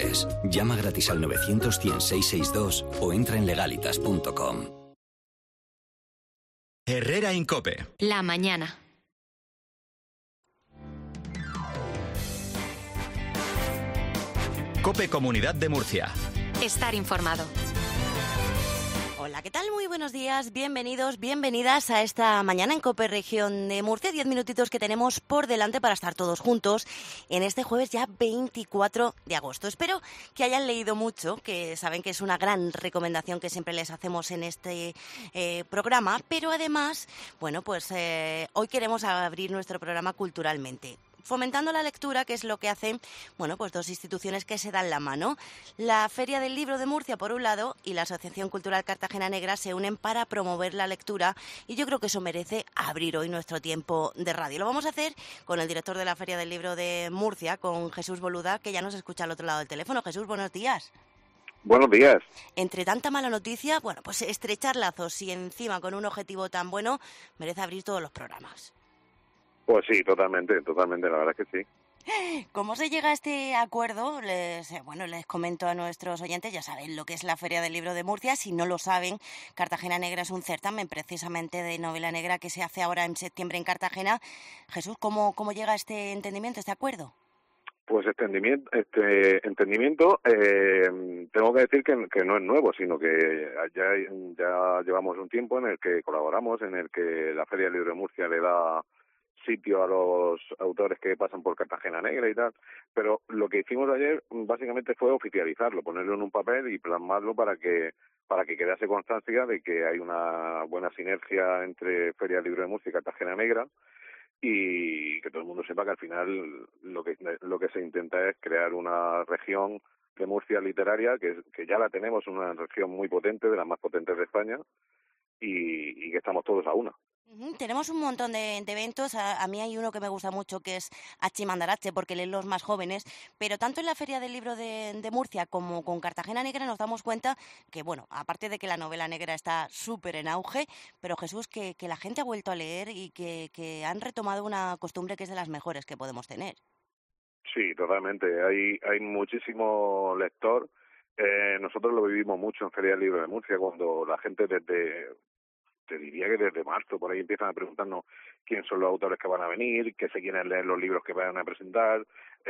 legalitas.es. Llama gratis al 900-100-662 o entra en legalitas.com. Herrera Incope. La mañana. Cope Comunidad de Murcia. Estar informado. Hola, ¿qué tal? Muy buenos días, bienvenidos, bienvenidas a esta mañana en COPE Región de Murcia. 10 minutitos que tenemos por delante para estar todos juntos en este jueves ya 24 de agosto. Espero que hayan leído mucho, que saben que es una gran recomendación que siempre les hacemos en este programa, pero además, bueno, pues hoy queremos abrir nuestro programa culturalmente, fomentando la lectura, que es lo que hacen, bueno, pues dos instituciones que se dan la mano. La Feria del Libro de Murcia, por un lado, y la Asociación Cultural Cartagena Negra se unen para promover la lectura, y yo creo que eso merece abrir hoy nuestro tiempo de radio. Lo vamos a hacer con el director de la Feria del Libro de Murcia, con Jesús Boluda, que ya nos escucha al otro lado del teléfono. Jesús, buenos días. Buenos días. Entre tanta mala noticia, bueno, pues estrechar lazos y encima con un objetivo tan bueno merece abrir todos los programas. Pues sí, totalmente, la verdad es que sí. ¿Cómo se llega a este acuerdo? Les comento a nuestros oyentes, ya saben lo que es la Feria del Libro de Murcia. Si no lo saben, Cartagena Negra es un certamen precisamente de novela negra que se hace ahora en septiembre en Cartagena. Jesús, ¿cómo llega a este entendimiento, este acuerdo? Pues este entendimiento, tengo que decir que no es nuevo, sino que ya llevamos un tiempo en el que colaboramos, en el que la Feria del Libro de Murcia le da sitio a los autores que pasan por Cartagena Negra y tal, pero lo que hicimos ayer básicamente fue oficializarlo, ponerlo en un papel y plasmarlo para que quedase constancia de que hay una buena sinergia entre Feria del Libro de Murcia y Cartagena Negra, y que todo el mundo sepa que al final lo que se intenta es crear una región de Murcia literaria que ya la tenemos, una región muy potente, de las más potentes de España, y que estamos todos a una. Tenemos un montón de eventos. A mí hay uno que me gusta mucho, que es Achimandarache, porque leen los más jóvenes, pero tanto en la Feria del Libro de Murcia como con Cartagena Negra nos damos cuenta que, bueno, aparte de que la novela negra está súper en auge, pero Jesús, que la gente ha vuelto a leer y que han retomado una costumbre que es de las mejores que podemos tener. Sí, totalmente. Hay muchísimo lector. Nosotros lo vivimos mucho en Feria del Libro de Murcia, cuando la gente te diría que desde marzo por ahí empiezan a preguntarnos quién son los autores que van a venir, qué se quieren leer los libros que van a presentar,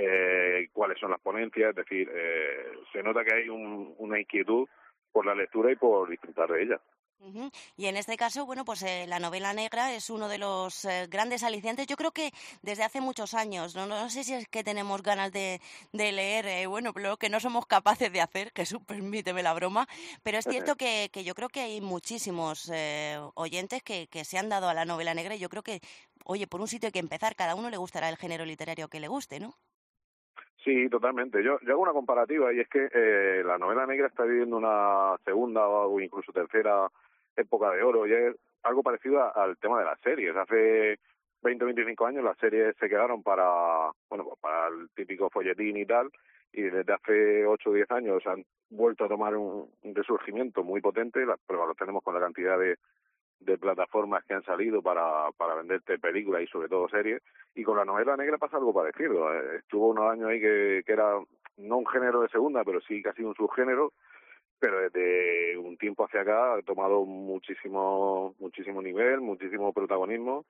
cuáles son las ponencias. Es decir, se nota que hay una inquietud por la lectura y por disfrutar de ella. Y en este caso, bueno, pues la novela negra es uno de los grandes alicientes. Yo creo que desde hace muchos años, no sé si es que tenemos ganas de leer, bueno, lo que no somos capaces de hacer, Jesús, permíteme la broma, pero es cierto que yo creo que hay muchísimos oyentes que se han dado a la novela negra, y yo creo que, oye, por un sitio hay que empezar, cada uno le gustará el género literario que le guste, ¿no? Sí, totalmente. Yo hago una comparativa, y es que la novela negra está viviendo una segunda o incluso tercera época de oro, y es algo parecido al tema de las series. Hace 20 o 25 años las series se quedaron para el típico folletín y tal, y desde hace 8 o 10 años han vuelto a tomar un resurgimiento muy potente. Las pruebas lo tenemos con la cantidad de plataformas que han salido para venderte películas y sobre todo series, y con la novela negra pasa algo parecido. Estuvo unos años ahí que era no un género de segunda, pero sí casi un subgénero, pero desde un tiempo hacia acá ha tomado muchísimo nivel, muchísimo protagonismo,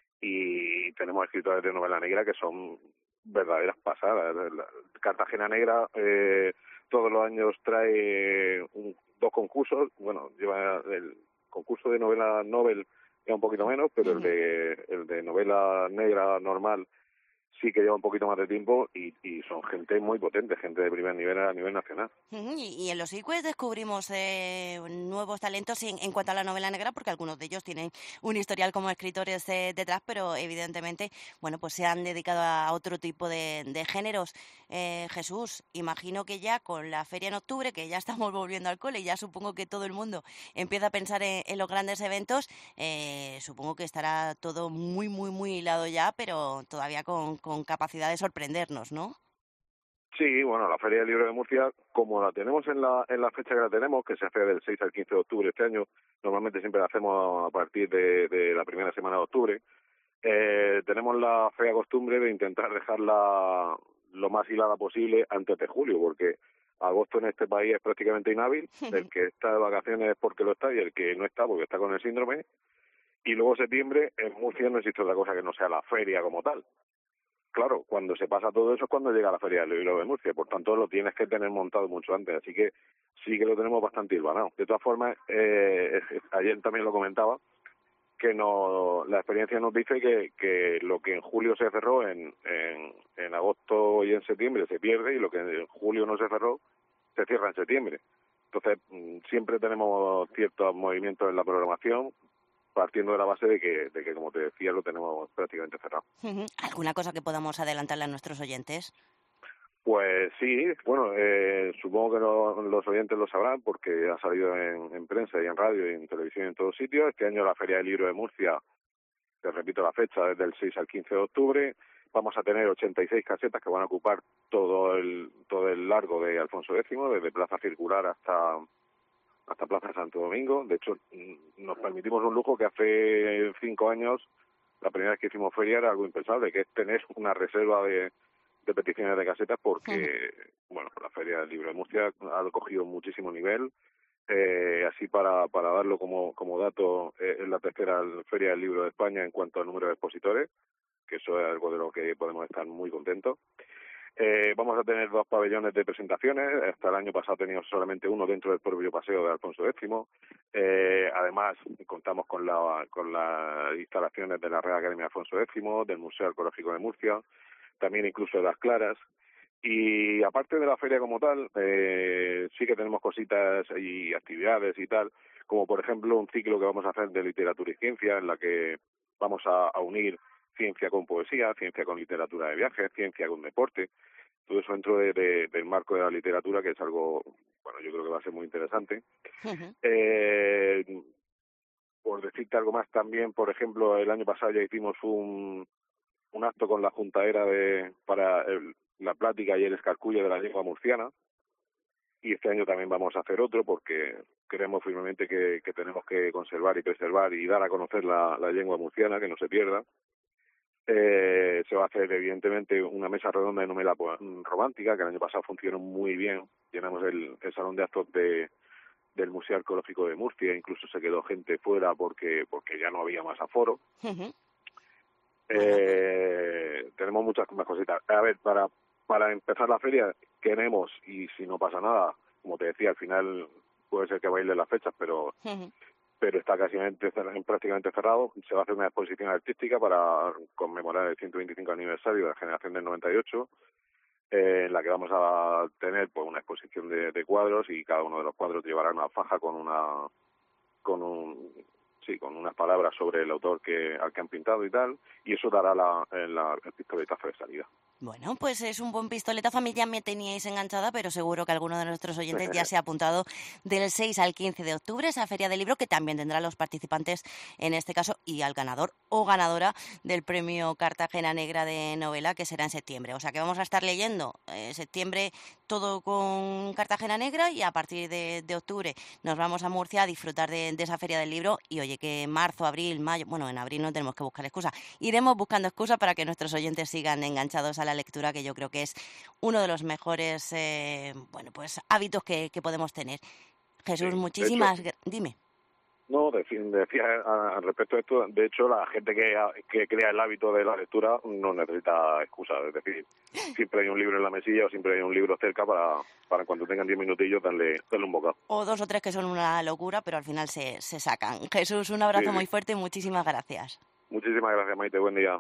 y tenemos escritores de novela negra que son verdaderas pasadas. Cartagena Negra todos los años trae dos concursos. Bueno, lleva el concurso de novela Nobel, ya un poquito menos, pero el de novela negra normal sí que lleva un poquito más de tiempo, y son gente muy potente, gente de primer nivel a nivel nacional. Y en los ICUES descubrimos nuevos talentos en cuanto a la novela negra, porque algunos de ellos tienen un historial como escritores detrás, pero evidentemente, bueno, pues se han dedicado a otro tipo de géneros. Jesús, imagino que ya con la feria en octubre, que ya estamos volviendo al cole, y ya supongo que todo el mundo empieza a pensar en los grandes eventos, supongo que estará todo muy, muy, muy hilado ya, pero todavía con capacidad de sorprendernos, ¿no? Sí, bueno, la Feria del Libro de Murcia, como la tenemos en la fecha que la tenemos, que se hace del 6 al 15 de octubre este año, normalmente siempre la hacemos a partir de la primera semana de octubre, tenemos la fea costumbre de intentar dejarla lo más hilada posible antes de julio, porque agosto en este país es prácticamente inhábil, el que está de vacaciones es porque lo está y el que no está porque está con el síndrome. Y luego septiembre, en Murcia no existe otra cosa que no sea la feria como tal. Claro, cuando se pasa todo eso es cuando llega la Feria del Libro de Murcia, por tanto lo tienes que tener montado mucho antes, así que sí que lo tenemos bastante hilvanado. De todas formas, ayer también lo comentaba, que la experiencia nos dice que lo que en julio se cerró en agosto y en septiembre se pierde, y lo que en julio no se cerró se cierra en septiembre. Entonces siempre tenemos ciertos movimientos en la programación, partiendo de la base de que, como te decía, lo tenemos prácticamente cerrado. ¿Alguna cosa que podamos adelantarle a nuestros oyentes? Pues sí, bueno, supongo que los oyentes lo sabrán porque ha salido en prensa y en radio y en televisión y en todos sitios. Este año la Feria del Libro de Murcia, te repito la fecha, desde el 6 al 15 de octubre. Vamos a tener 86 casetas que van a ocupar todo el largo de Alfonso X, desde Plaza Circular hasta Plaza Santo Domingo. De hecho, nos permitimos un lujo que hace 5 años, la primera vez que hicimos feria, era algo impensable, que es tener una reserva de peticiones de casetas, porque, bueno, la Feria del Libro de Murcia ha cogido muchísimo nivel. Así para darlo como dato, es la tercera Feria del Libro de España en cuanto al número de expositores, que eso es algo de lo que podemos estar muy contentos. Vamos a tener 2 pabellones de presentaciones. Hasta el año pasado teníamos solamente uno dentro del propio paseo de Alfonso X. Además, contamos con las instalaciones de la Real Academia Alfonso X, del Museo Arqueológico de Murcia, también incluso de Las Claras. Y aparte de la feria como tal, sí que tenemos cositas y actividades y tal, como por ejemplo un ciclo que vamos a hacer de literatura y ciencia, en la que vamos a unir ciencia con poesía, ciencia con literatura de viajes, ciencia con deporte, todo eso dentro del marco de la literatura, que es algo, bueno, yo creo que va a ser muy interesante. Por decirte algo más también, por ejemplo, el año pasado ya hicimos un acto con la Juntaera para la plática y el escarcullo de la lengua murciana, y este año también vamos a hacer otro porque creemos firmemente que tenemos que conservar y preservar y dar a conocer la lengua murciana, que no se pierda. Se va a hacer evidentemente una mesa redonda de novela romántica, que el año pasado funcionó muy bien. Llenamos el salón de actos del Museo Arqueológico de Murcia, incluso se quedó gente fuera porque ya no había más aforo. Tenemos muchas más cositas. A ver, para empezar la feria queremos, y si no pasa nada, como te decía, al final puede ser que baile las fechas, pero está prácticamente cerrado. Se va a hacer una exposición artística para conmemorar el 125 aniversario de la generación del 98, en la que vamos a tener pues una exposición de cuadros, y cada uno de los cuadros llevará una faja con unas palabras sobre el autor al que han pintado y tal, y eso dará el pistoletazo de salida. Bueno, pues es un buen pistoletazo. A mí ya me teníais enganchada, pero seguro que alguno de nuestros oyentes ya se ha apuntado del 6 al 15 de octubre, esa Feria del Libro, que también tendrá a los participantes en este caso y al ganador o ganadora del premio Cartagena Negra de novela, que será en septiembre. O sea que vamos a estar leyendo septiembre todo con Cartagena Negra, y a partir de octubre nos vamos a Murcia a disfrutar de esa Feria del Libro. Y oye, que marzo, abril, mayo, bueno, en abril no tenemos que buscar excusa. Iremos buscando excusa para que nuestros oyentes sigan enganchados a la lectura, que yo creo que es uno de los mejores hábitos que podemos tener. Jesús, Sí, muchísimas gracias. Dime. No, decía al respecto de esto, de hecho la gente que crea el hábito de la lectura no necesita excusa, es decir, siempre hay un libro en la mesilla o siempre hay un libro cerca para cuando tengan 10 minutillos darle un bocado. O 2 o 3 que son una locura, pero al final se sacan. Jesús, un abrazo muy fuerte y muchísimas gracias. Muchísimas gracias, Maite, buen día.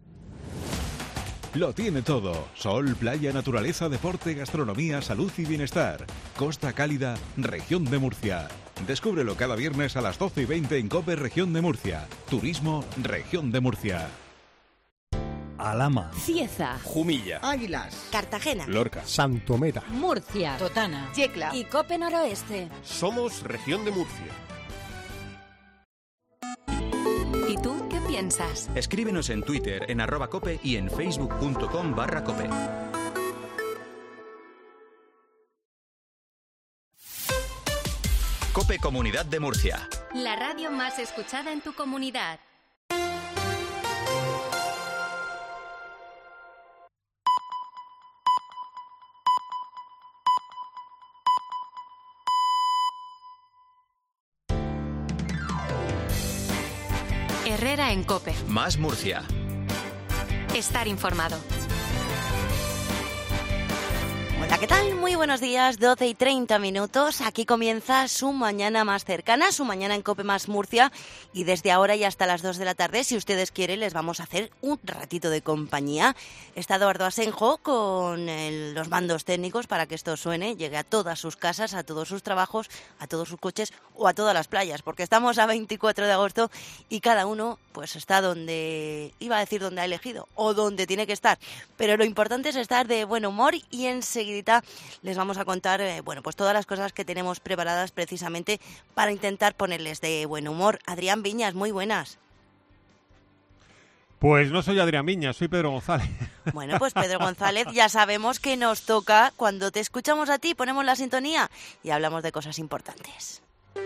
Lo tiene todo. Sol, playa, naturaleza, deporte, gastronomía, salud y bienestar. Costa Cálida, Región de Murcia. Descúbrelo cada viernes a las 12:20 en COPE Región de Murcia. Turismo, Región de Murcia. Alhama, Cieza, Jumilla, Águilas, Cartagena, Lorca, Santomera, Murcia, Totana, Yecla y Cope Noroeste. Somos Región de Murcia. ¿Y tú qué piensas? Escríbenos en Twitter en @cope y en facebook.com/cope. Cope Comunidad de Murcia. La radio más escuchada en tu comunidad. Herrera en COPE. Más Murcia. Estar informado. Hola, ¿qué tal? Muy buenos días, 12:30. Aquí comienza su mañana más cercana, su mañana en COPE más Murcia. Y desde ahora y hasta las 2 de la tarde, si ustedes quieren, les vamos a hacer un ratito de compañía. Está Eduardo Asenjo con los mandos técnicos para que esto suene, llegue a todas sus casas, a todos sus trabajos, a todos sus coches o a todas las playas. Porque estamos a 24 de agosto y cada uno pues está donde, iba a decir donde ha elegido o donde tiene que estar. Pero lo importante es estar de buen humor y enseguida les vamos a contar pues todas las cosas que tenemos preparadas precisamente para intentar ponerles de buen humor. Adrián Viñas, muy buenas. Pues no soy Adrián Viñas, soy Pedro González. Bueno, pues Pedro González, ya sabemos que nos toca cuando te escuchamos a ti, ponemos la sintonía y hablamos de cosas importantes.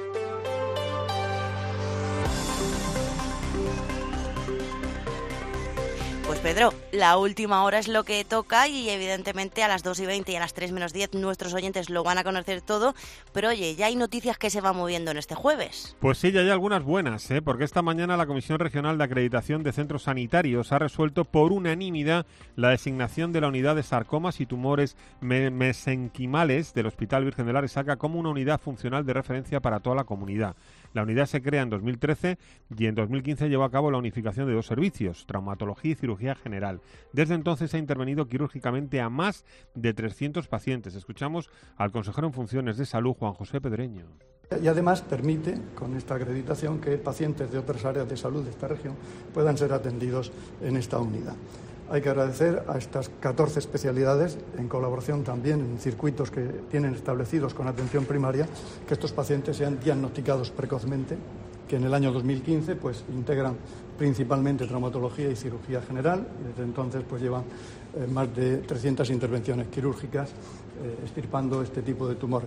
Pues Pedro, la última hora es lo que toca y evidentemente a las 2:20 y a las 3:10 nuestros oyentes lo van a conocer todo, pero oye, ya hay noticias que se van moviendo en este jueves. Pues sí, ya hay algunas buenas, porque esta mañana la Comisión Regional de Acreditación de Centros Sanitarios ha resuelto por unanimidad la designación de la unidad de sarcomas y tumores mesenquimales del Hospital Virgen de la Resaca como una unidad funcional de referencia para toda la comunidad. La unidad se crea en 2013 y en 2015 llevó a cabo la unificación de dos servicios, traumatología y cirugía general. Desde entonces ha intervenido quirúrgicamente a más de 300 pacientes. Escuchamos al consejero en funciones de Salud, Juan José Pedreño. Y además permite, con esta acreditación, que pacientes de otras áreas de salud de esta región puedan ser atendidos en esta unidad. Hay que agradecer a estas 14 especialidades, en colaboración también en circuitos que tienen establecidos con atención primaria, que estos pacientes sean diagnosticados precozmente, que en el año 2015 pues integran principalmente traumatología y cirugía general, y desde entonces pues llevan más de 300 intervenciones quirúrgicas extirpando este tipo de tumores.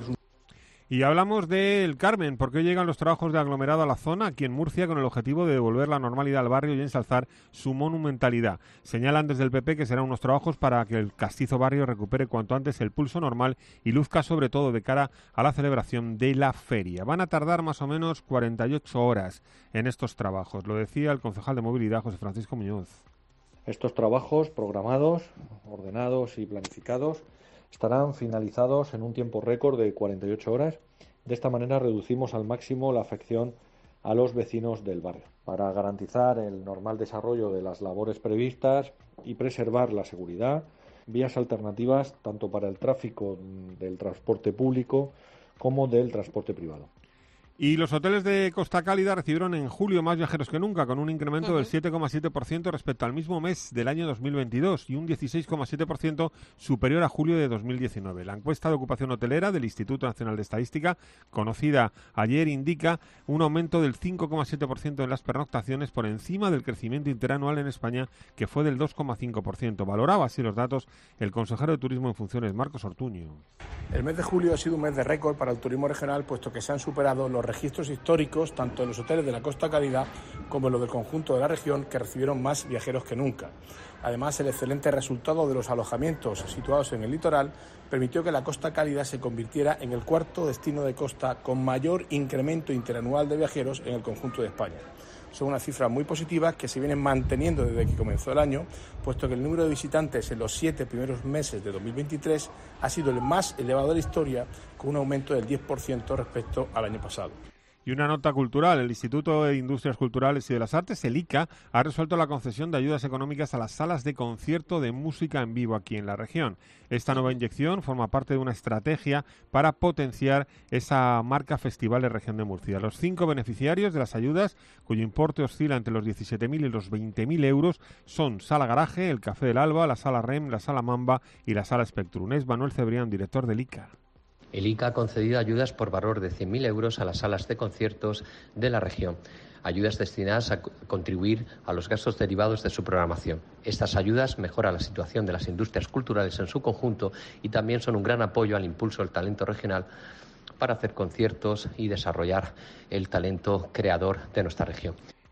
Y hablamos del Carmen, porque hoy llegan los trabajos de aglomerado a la zona, aquí en Murcia, con el objetivo de devolver la normalidad al barrio y ensalzar su monumentalidad. Señalan desde el PP que serán unos trabajos para que el castizo barrio recupere cuanto antes el pulso normal y luzca sobre todo de cara a la celebración de la feria. Van a tardar más o menos 48 horas en estos trabajos, lo decía el concejal de Movilidad, José Francisco Muñoz. Estos trabajos programados, ordenados y planificados estarán finalizados en un tiempo récord de 48 horas. De esta manera reducimos al máximo la afección a los vecinos del barrio, para garantizar el normal desarrollo de las labores previstas y preservar la seguridad, vías alternativas tanto para el tráfico del transporte público como del transporte privado. Y los hoteles de Costa Cálida recibieron en julio más viajeros que nunca, con un incremento del 7,7% respecto al mismo mes del año 2022 y un 16,7% superior a julio de 2019. La encuesta de ocupación hotelera del Instituto Nacional de Estadística, conocida ayer, indica un aumento del 5,7% en las pernoctaciones por encima del crecimiento interanual en España, que fue del 2,5%. Valoraba así los datos el consejero de Turismo en funciones, Marcos Ortuño. El mes de julio ha sido un mes de récord para el turismo regional, puesto que se han superado los registros históricos tanto en los hoteles de la Costa Cálida como en los del conjunto de la región, que recibieron más viajeros que nunca. Además, el excelente resultado de los alojamientos situados en el litoral permitió que la Costa Cálida se convirtiera en el cuarto destino de costa con mayor incremento interanual de viajeros en el conjunto de España. Son unas cifras muy positivas que se vienen manteniendo desde que comenzó el año, puesto que el número de visitantes en los 7 primeros meses de 2023 ha sido el más elevado de la historia, con un aumento del 10% respecto al año pasado. Y una nota cultural. El Instituto de Industrias Culturales y de las Artes, el ICA, ha resuelto la concesión de ayudas económicas a las salas de concierto de música en vivo aquí en la región. Esta nueva inyección forma parte de una estrategia para potenciar esa marca Festival de Región de Murcia. Los 5 beneficiarios de las ayudas, cuyo importe oscila entre los 17.000 y los 20.000 euros, son Sala Garaje, el Café del Alba, la Sala REM, la Sala Mamba y la Sala Spectrum. Es Manuel Cebrián, director del ICA. El ICA ha concedido ayudas por valor de 100.000 euros a las salas de conciertos de la región, ayudas destinadas a contribuir a los gastos derivados de su programación. Estas ayudas mejoran la situación de las industrias culturales en su conjunto y también son un gran apoyo al impulso del talento regional para hacer conciertos y desarrollar el talento creador de nuestra región.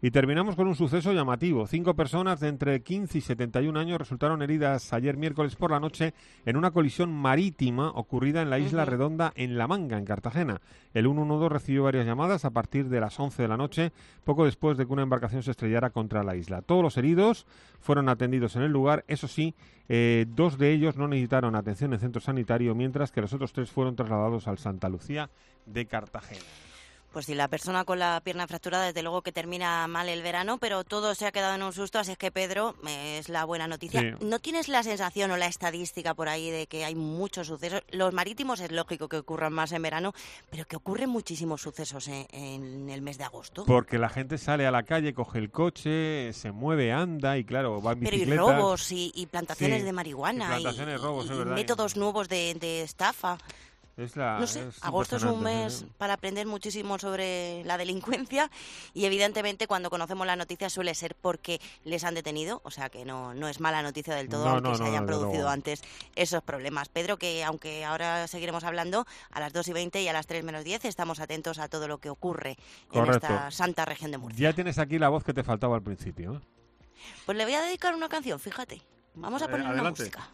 Y terminamos con un suceso llamativo. 5 personas de entre 15 y 71 años resultaron heridas ayer miércoles por la noche en una colisión marítima ocurrida en la Isla Redonda en La Manga, en Cartagena. El 112 recibió varias llamadas a partir de las 11 de la noche, poco después de que una embarcación se estrellara contra la isla. Todos los heridos fueron atendidos en el lugar. Eso sí, 2 de ellos no necesitaron atención en centro sanitario, mientras que los otros 3 fueron trasladados al Santa Lucía de Cartagena. Pues sí, la persona con la pierna fracturada, desde luego que termina mal el verano, pero todo se ha quedado en un susto, así es que, Pedro, es la buena noticia. Sí. ¿No tienes la sensación o la estadística por ahí de que hay muchos sucesos? Los marítimos es lógico que ocurran más en verano, pero que ocurren muchísimos sucesos en el mes de agosto. Porque la gente sale a la calle, coge el coche, se mueve, anda y, claro, va en bicicleta. Pero y robos y plantaciones de marihuana. Y plantaciones, robos, es verdad. Métodos nuevos de estafa. No sé, agosto es un mes para aprender muchísimo sobre la delincuencia y evidentemente cuando conocemos las noticias suele ser porque les han detenido, o sea que no es mala noticia del todo, aunque se hayan producido antes esos problemas. Pedro, que aunque ahora seguiremos hablando, a las 2:20 y a las 3:10 estamos atentos a todo lo que ocurre en esta santa región de Murcia. Ya tienes aquí la voz que te faltaba al principio, ¿eh? Pues le voy a dedicar una canción, fíjate. Vamos a poner una música.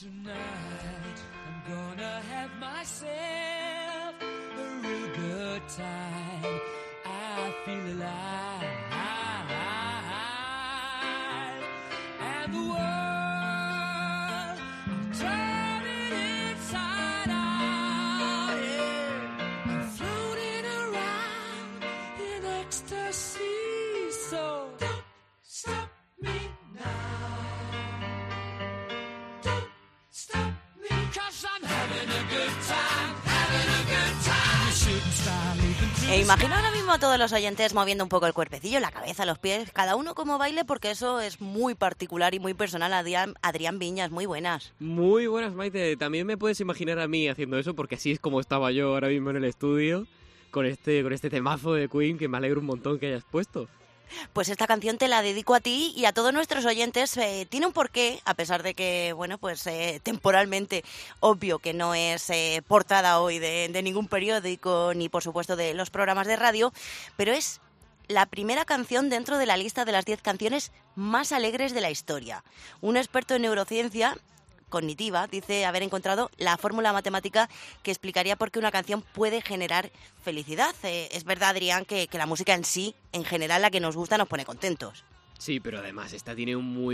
Gonna have myself a real good time. I feel alive, and the world I'm turning inside out. Yeah. I'm floating around in ecstasy, so don't stop me now. Don't stop. E imagino ahora mismo a todos los oyentes moviendo un poco el cuerpecillo, la cabeza, los pies, cada uno como baile, porque eso es muy particular y muy personal. Adrián Viñas, muy buenas. Muy buenas, Maite. También me puedes imaginar a mí haciendo eso, porque así es como estaba yo ahora mismo en el estudio, con este temazo de Queen, que me alegro un montón que hayas puesto. Pues esta canción te la dedico a ti y a todos nuestros oyentes. Tiene un porqué, a pesar de que, bueno, pues temporalmente obvio que no es portada hoy de ningún periódico ni, por supuesto, de los programas de radio, pero es la primera canción dentro de la lista de las 10 canciones más alegres de la historia. Un experto en neurociencia cognitiva dice haber encontrado la fórmula matemática que explicaría por qué una canción puede generar felicidad. Es verdad, Adrián, que la música en sí, en general, la que nos gusta, nos pone contentos. Sí, pero además esta tiene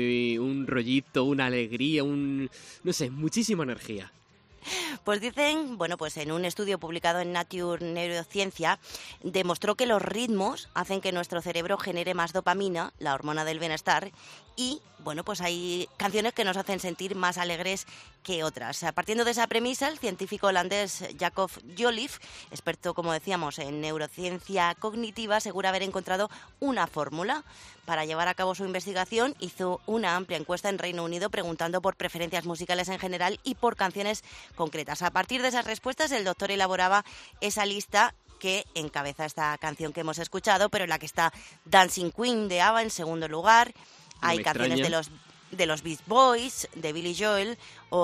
un rollito, una alegría, no sé, muchísima energía. Pues dicen, bueno, pues en un estudio publicado en Nature Neurociencia, demostró que los ritmos hacen que nuestro cerebro genere más dopamina, la hormona del bienestar, y, bueno, pues hay canciones que nos hacen sentir más alegres que otras. Partiendo de esa premisa, el científico holandés Jacob Jolliffe, experto, como decíamos, en neurociencia cognitiva, asegura haber encontrado una fórmula. Para llevar a cabo su investigación, hizo una amplia encuesta en Reino Unido preguntando por preferencias musicales en general y por canciones concretas. A partir de esas respuestas, el doctor elaboraba esa lista que encabeza esta canción que hemos escuchado, pero en la que está Dancing Queen de ABBA en segundo lugar. Hay canciones de los Beach Boys, de Billy Joel,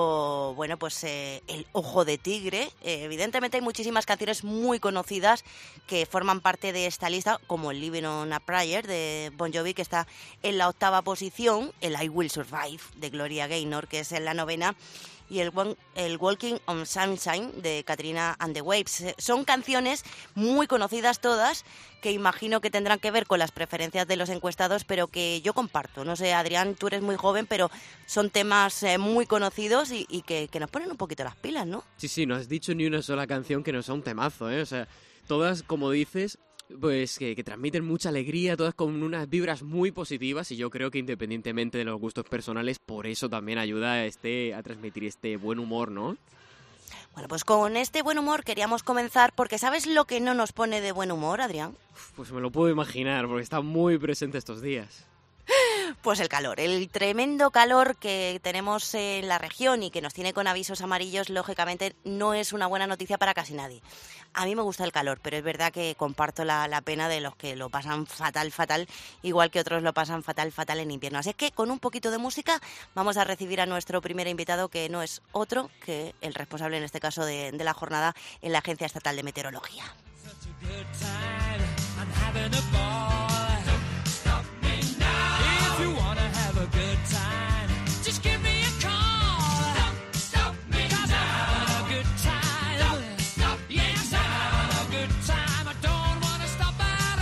o bueno, pues El Ojo de Tigre. Evidentemente hay muchísimas canciones muy conocidas que forman parte de esta lista, como el Living on a Prayer de Bon Jovi, que está en la 8ª posición, el I Will Survive de Gloria Gaynor, que es en la 9ª, y el Walking on Sunshine de Katrina and the Waves. Son canciones muy conocidas todas, que imagino que tendrán que ver con las preferencias de los encuestados, pero que yo comparto. No sé, Adrián, tú eres muy joven, pero son temas muy conocidos y que nos ponen un poquito las pilas, ¿no? Sí, no has dicho ni una sola canción que no sea un temazo, ¿eh? O sea, todas, como dices, pues que transmiten mucha alegría, todas con unas vibras muy positivas, y yo creo que independientemente de los gustos personales, por eso también ayuda a transmitir este buen humor, ¿no? Bueno, pues con este buen humor queríamos comenzar, porque ¿sabes lo que no nos pone de buen humor, Adrián? Pues me lo puedo imaginar, porque está muy presente estos días. Pues el calor, el tremendo calor que tenemos en la región y que nos tiene con avisos amarillos, lógicamente no es una buena noticia para casi nadie. A mí me gusta el calor, pero es verdad que comparto la pena de los que lo pasan fatal, igual que otros lo pasan fatal en invierno. Así que con un poquito de música vamos a recibir a nuestro primer invitado, que no es otro que el responsable, en este caso, de la jornada en la Agencia Estatal de Meteorología. a good time, just give me a call. Stop me now. I'm having a good time. Stop yes, I'm having a good time. I don't wanna stop at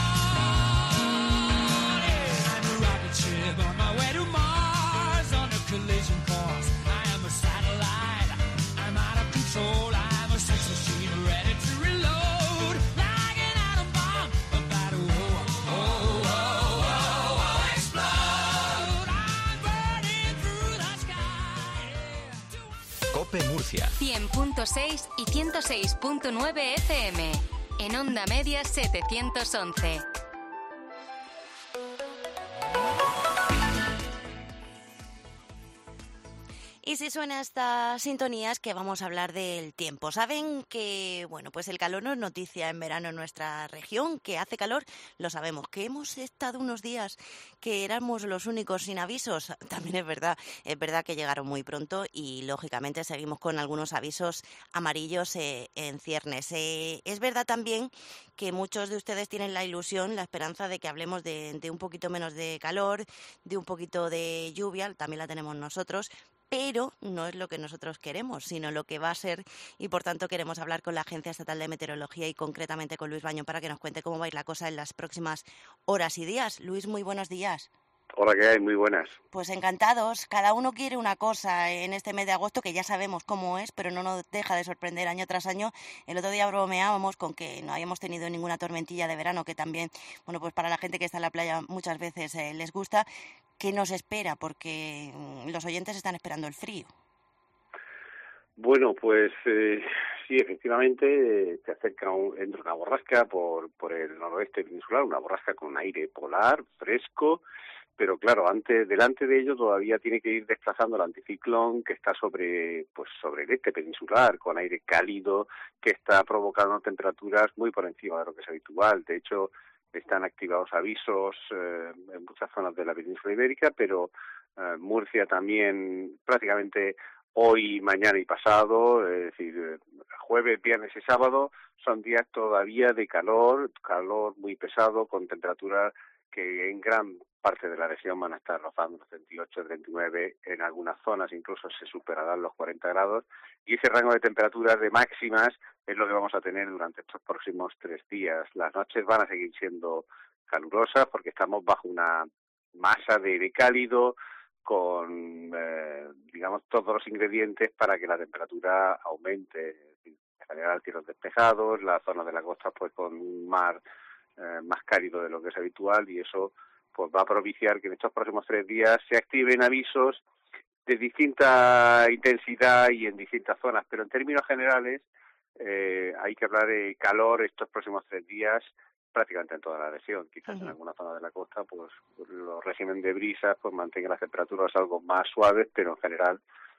all. Yeah. I'm a rocket ship on my way to Mars on a collision course. I am a satellite. I'm out of control. I'm a sex machine ready to reload. Like an atom bomb about to explode. I'm burning through the sky. Cope Murcia. 100.6 y 106.9 FM. En onda media 711. Y si suena esta sintonía es que vamos a hablar del tiempo. Saben que, bueno, pues el calor no es noticia en verano en nuestra región, que hace calor, lo sabemos. Que hemos estado unos días que éramos los únicos sin avisos, también es verdad que llegaron muy pronto y lógicamente seguimos con algunos avisos amarillos en ciernes. Es verdad también que muchos de ustedes tienen la ilusión, la esperanza de que hablemos de un poquito menos de calor, de un poquito de lluvia, también la tenemos nosotros, pero no es lo que nosotros queremos, sino lo que va a ser, y por tanto queremos hablar con la Agencia Estatal de Meteorología y concretamente con Luis Bañón para que nos cuente cómo va a ir la cosa en las próximas horas y días. Luis, muy buenos días. Hola, ¿qué hay? Muy buenas. Pues encantados. Cada uno quiere una cosa en este mes de agosto, que ya sabemos cómo es, pero no nos deja de sorprender año tras año. El otro día bromeábamos con que no habíamos tenido ninguna tormentilla de verano, que también, bueno, pues para la gente que está en la playa muchas veces les gusta. ¿Qué nos espera? Porque los oyentes están esperando el frío. Bueno, pues sí, efectivamente se acerca entra una borrasca por el noroeste peninsular, una borrasca con aire polar, fresco, pero claro, delante de ello todavía tiene que ir desplazando el anticiclón que está sobre el este peninsular, con aire cálido, que está provocando temperaturas muy por encima de lo que es habitual. De hecho, están activados avisos en muchas zonas de la península ibérica, pero Murcia también prácticamente hoy, mañana y pasado, es decir, jueves, viernes y sábado, son días todavía de calor muy pesado, con temperaturas que en gran parte de la región van a estar rozando los 38, 39, en algunas zonas incluso se superarán los 40 grados, y ese rango de temperaturas de máximas es lo que vamos a tener durante estos próximos 3 días. Las noches van a seguir siendo calurosas porque estamos bajo una masa de aire cálido con, digamos, todos los ingredientes para que la temperatura aumente. En general, cielos despejados, las zonas de la costa pues con un mar más cálido de lo que es habitual, y eso pues va a propiciar que en estos próximos 3 días se activen avisos de distinta intensidad y en distintas zonas, pero en términos generales hay que hablar de calor estos próximos 3 días prácticamente en toda la región. Quizás en alguna zona de la costa pues los regímenes de brisas pues mantengan las temperaturas algo más suaves, pero en general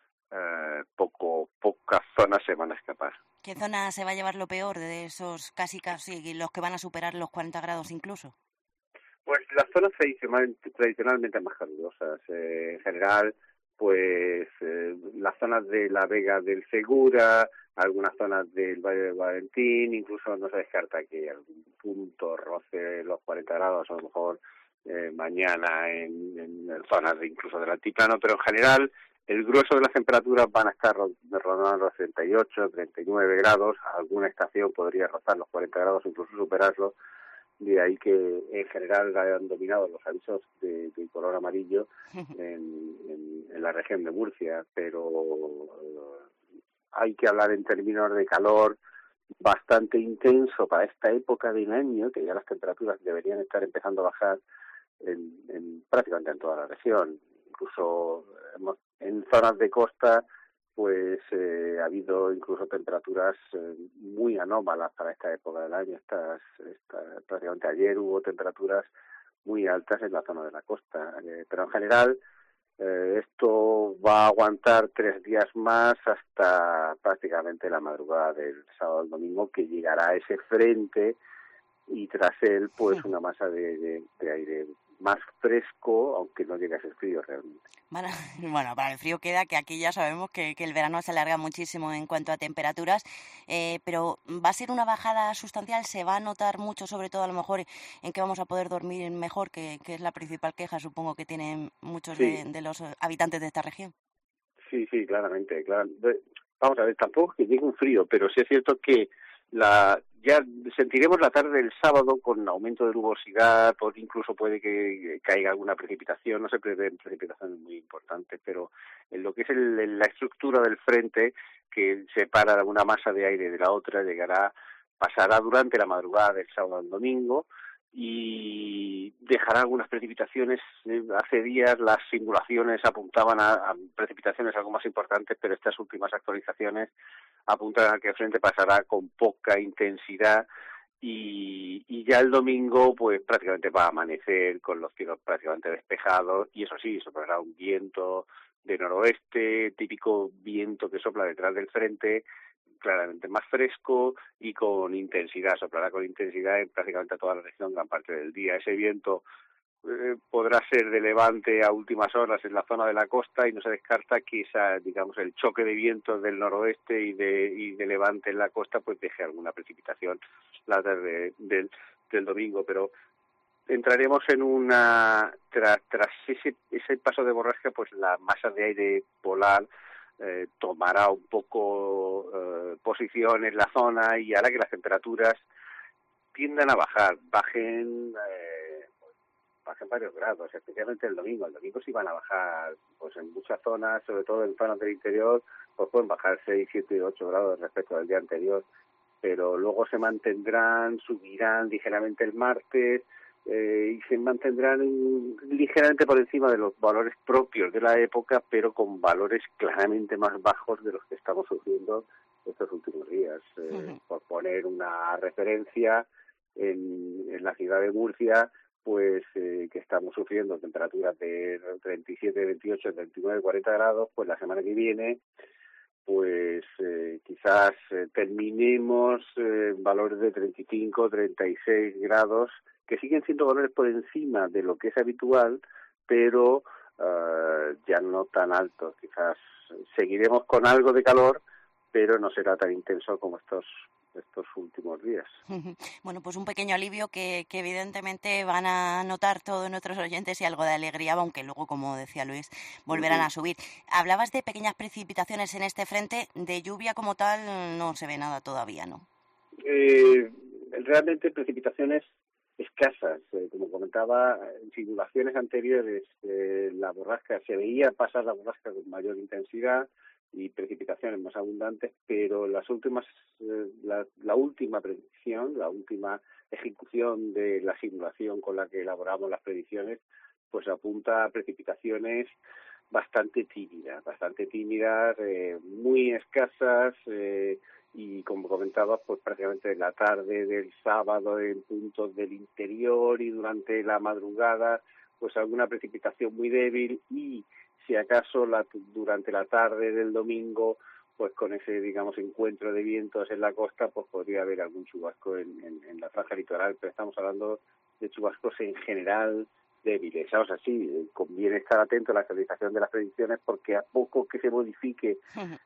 pocas zonas se van a escapar. ¿Qué zona se va a llevar lo peor de esos casi los que van a superar los 40 grados incluso? Pues las zonas tradicionalmente más calurosas. En general, pues las zonas de la Vega del Segura, algunas zonas del Valle del Valentín, incluso no se descarta que algún punto roce los 40 grados, a lo mejor mañana en zonas incluso del altiplano, pero en general el grueso de las temperaturas van a estar rondando los 38, 39 grados, alguna estación podría rozar los 40 grados, incluso superarlo. De ahí que en general hayan dominado los avisos de color amarillo en la región de Murcia, pero hay que hablar en términos de calor bastante intenso para esta época del año, que ya las temperaturas deberían estar empezando a bajar en prácticamente en toda la región. Incluso en zonas de costa pues ha habido incluso temperaturas muy anómalas para esta época del año. Prácticamente ayer hubo temperaturas muy altas en la zona de la costa, pero en general esto va a aguantar 3 días más hasta prácticamente la madrugada del sábado al domingo, que llegará ese frente y tras él pues una masa de aire más fresco, aunque no llegue a ser frío realmente. Bueno, para el frío queda, que aquí ya sabemos que el verano se alarga muchísimo en cuanto a temperaturas, pero ¿va a ser una bajada sustancial? ¿Se va a notar mucho, sobre todo a lo mejor, en que vamos a poder dormir mejor, que es la principal queja, supongo, que tienen muchos de los habitantes de esta región? Sí, claramente. Vamos a ver, tampoco que llegue un frío, pero sí es cierto que ya sentiremos la tarde del sábado con aumento de nubosidad, incluso puede que caiga alguna precipitación, no se prevén precipitaciones muy importantes, pero en lo que es la estructura del frente, que separa una masa de aire de la otra, pasará durante la madrugada del sábado al domingo, y dejará algunas precipitaciones. Hace días las simulaciones apuntaban a precipitaciones algo más importantes, pero estas últimas actualizaciones apuntan a que el frente pasará con poca intensidad y ya el domingo pues prácticamente va a amanecer con los cielos prácticamente despejados, y eso sí, soplará un viento de noroeste, típico viento que sopla detrás del frente, claramente más fresco y con intensidad, soplará con intensidad en prácticamente toda la región gran parte del día. Ese viento podrá ser de levante a últimas horas en la zona de la costa, y no se descarta que el choque de vientos del noroeste y de levante en la costa pues deje alguna precipitación la tarde del domingo, pero entraremos en tras ese paso de borrasca, pues la masa de aire polar tomará un poco posición en la zona y hará que las temperaturas tiendan a bajen varios grados, especialmente el domingo. El domingo sí van a bajar, pues en muchas zonas, sobre todo en zonas del interior, pues pueden bajar 6, 7 y 8 grados respecto al día anterior, pero luego subirán ligeramente el martes, y se mantendrán ligeramente por encima de los valores propios de la época, pero con valores claramente más bajos de los que estamos sufriendo estos últimos días. Por poner una referencia, en la ciudad de Murcia, pues que estamos sufriendo temperaturas de 37, 28, 39, 40 grados, pues la semana que viene pues quizás terminemos valores de 35, 36 grados, que siguen siendo valores por encima de lo que es habitual, pero ya no tan altos. Quizás seguiremos con algo de calor, pero no será tan intenso como estos últimos días. Bueno, pues un pequeño alivio que evidentemente van a notar todos nuestros oyentes, y algo de alegría, aunque luego, como decía Luis, volverán a subir. Hablabas de pequeñas precipitaciones en este frente, de lluvia como tal no se ve nada todavía, ¿no? Realmente precipitaciones escasas. Como comentaba, en simulaciones anteriores se veía pasar la borrasca con mayor intensidad y precipitaciones más abundantes, pero la última predicción, la última ejecución de la simulación con la que elaboramos las predicciones, pues apunta a precipitaciones bastante tímidas, muy escasas, y como comentaba, pues prácticamente en la tarde del sábado en puntos del interior y durante la madrugada, pues alguna precipitación muy débil, y si acaso durante la tarde del domingo, pues con ese, encuentro de vientos en la costa, pues podría haber algún chubasco en la franja litoral, pero estamos hablando de chubascos en general débiles. O sea, sí, conviene estar atento a la actualización de las predicciones, porque a poco que se modifique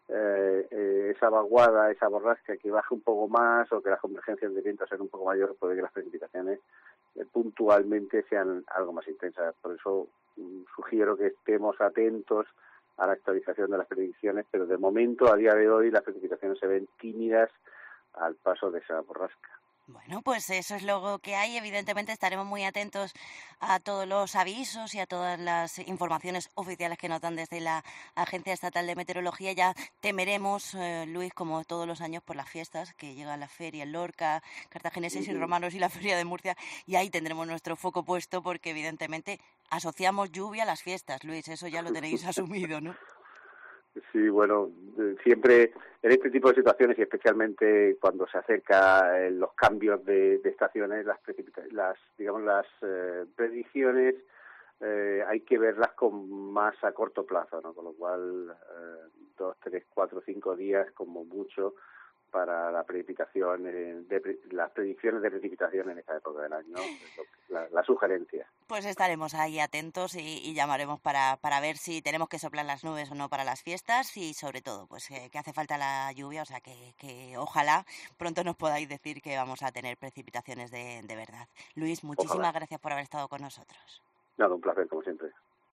esa vaguada, esa borrasca, que baje un poco más o que las convergencias de vientos sean un poco mayores, puede que las precipitaciones puntualmente sean algo más intensas. Por eso sugiero que estemos atentos a la actualización de las predicciones, pero de momento, a día de hoy, las precipitaciones se ven tímidas al paso de esa borrasca. Bueno, pues eso es lo que hay. Evidentemente estaremos muy atentos a todos los avisos y a todas las informaciones oficiales que nos dan desde la Agencia Estatal de Meteorología. Ya temeremos, Luis, como todos los años, por las fiestas, que llega la feria en Lorca, cartagineses y romanos, y la feria de Murcia, y ahí tendremos nuestro foco puesto, porque evidentemente asociamos lluvia a las fiestas. Luis, eso ya lo tenéis asumido, ¿no? Sí, bueno, siempre en este tipo de situaciones, y especialmente cuando se acercan los cambios de estaciones, las predicciones hay que verlas con más a corto plazo, ¿no? Con lo cual 2, 3, 4, 5 días como mucho, la precipitación, las predicciones de precipitación en esta época del año, la sugerencia. Pues estaremos ahí atentos y llamaremos para ver si tenemos que soplar las nubes o no para las fiestas y sobre todo pues que hace falta la lluvia, o sea que ojalá pronto nos podáis decir que vamos a tener precipitaciones de verdad. Luis, muchísimas gracias por haber estado con nosotros. Nada, un placer como siempre.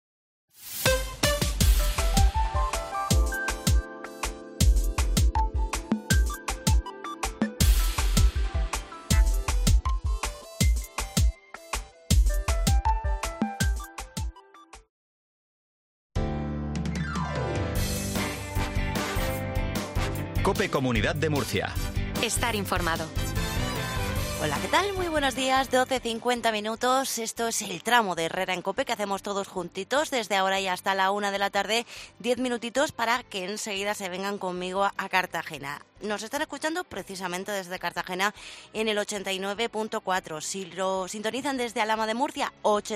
COPE Comunidad de Murcia. Estar informado. Hola, ¿qué tal? Muy buenos días, 12:50 minutos. Esto es el tramo de Herrera en COPE que hacemos todos juntitos desde ahora y hasta la 1 de la tarde, 10 minutitos para que enseguida se vengan conmigo a Cartagena. Nos están escuchando precisamente desde Cartagena en el 89.4. Si lo sintonizan desde Alhama de Murcia,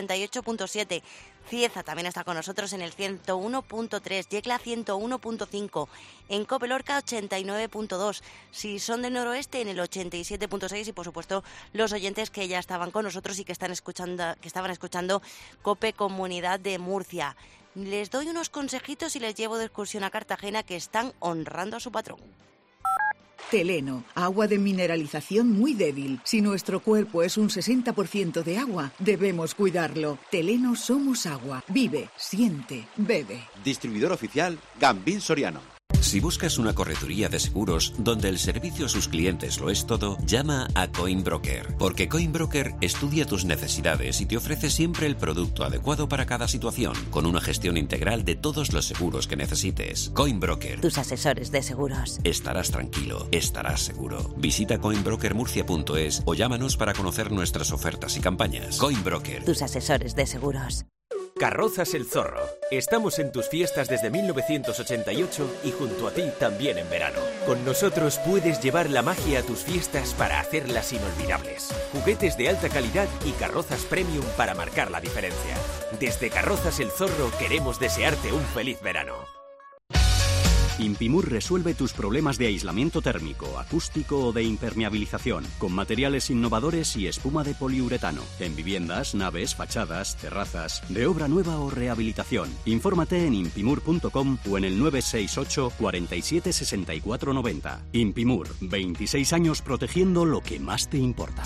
88.7. Cieza también está con nosotros en el 101.3, Yecla 101.5, en COPE Lorca 89.2, si son del noroeste en el 87.6 y por supuesto los oyentes que ya estaban con nosotros y que estaban escuchando COPE Comunidad de Murcia. Les doy unos consejitos y les llevo de excursión a Cartagena que están honrando a su patrón. Teleno, agua de mineralización muy débil. Si nuestro cuerpo es un 60% de agua, debemos cuidarlo. Teleno somos agua. Vive, siente, bebe. Distribuidor oficial Gambín Soriano. Si buscas una correduría de seguros donde el servicio a sus clientes lo es todo, llama a Coinbroker, porque Coinbroker estudia tus necesidades y te ofrece siempre el producto adecuado para cada situación, con una gestión integral de todos los seguros que necesites. Coinbroker. Tus asesores de seguros. Estarás tranquilo, estarás seguro. Visita coinbrokermurcia.es o llámanos para conocer nuestras ofertas y campañas. Coinbroker. Tus asesores de seguros. Carrozas El Zorro. Estamos en tus fiestas desde 1988 y junto a ti también en verano. Con nosotros puedes llevar la magia a tus fiestas para hacerlas inolvidables. Juguetes de alta calidad y carrozas premium para marcar la diferencia. Desde Carrozas El Zorro queremos desearte un feliz verano. Impimur resuelve tus problemas de aislamiento térmico, acústico o de impermeabilización, con materiales innovadores y espuma de poliuretano, en viviendas, naves, fachadas, terrazas, de obra nueva o rehabilitación. Infórmate en impimur.com o en el 968 47 64 90. Impimur, 26 años protegiendo lo que más te importa.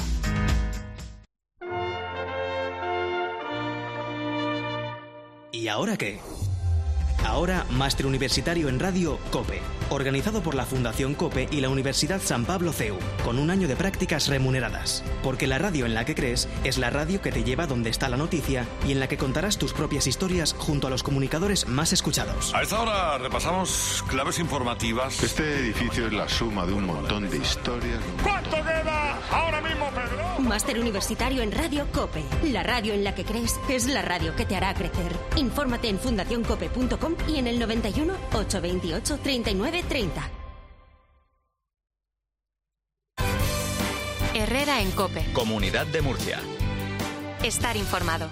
¿Y ahora qué? Ahora, máster universitario en radio COPE, organizado por la Fundación COPE y la Universidad San Pablo CEU, con un año de prácticas remuneradas. Porque la radio en la que crees es la radio que te lleva donde está la noticia y en la que contarás tus propias historias junto a los comunicadores más escuchados. A esta hora repasamos claves informativas. Este edificio es la suma de un montón de historias. ¿Cuánto queda ahora mismo, Pedro? Máster universitario en radio COPE. La radio en la que crees es la radio que te hará crecer. Infórmate en fundacioncope.com y en el 91 828 39 30. Herrera en COPE. Comunidad de Murcia. Estar informado.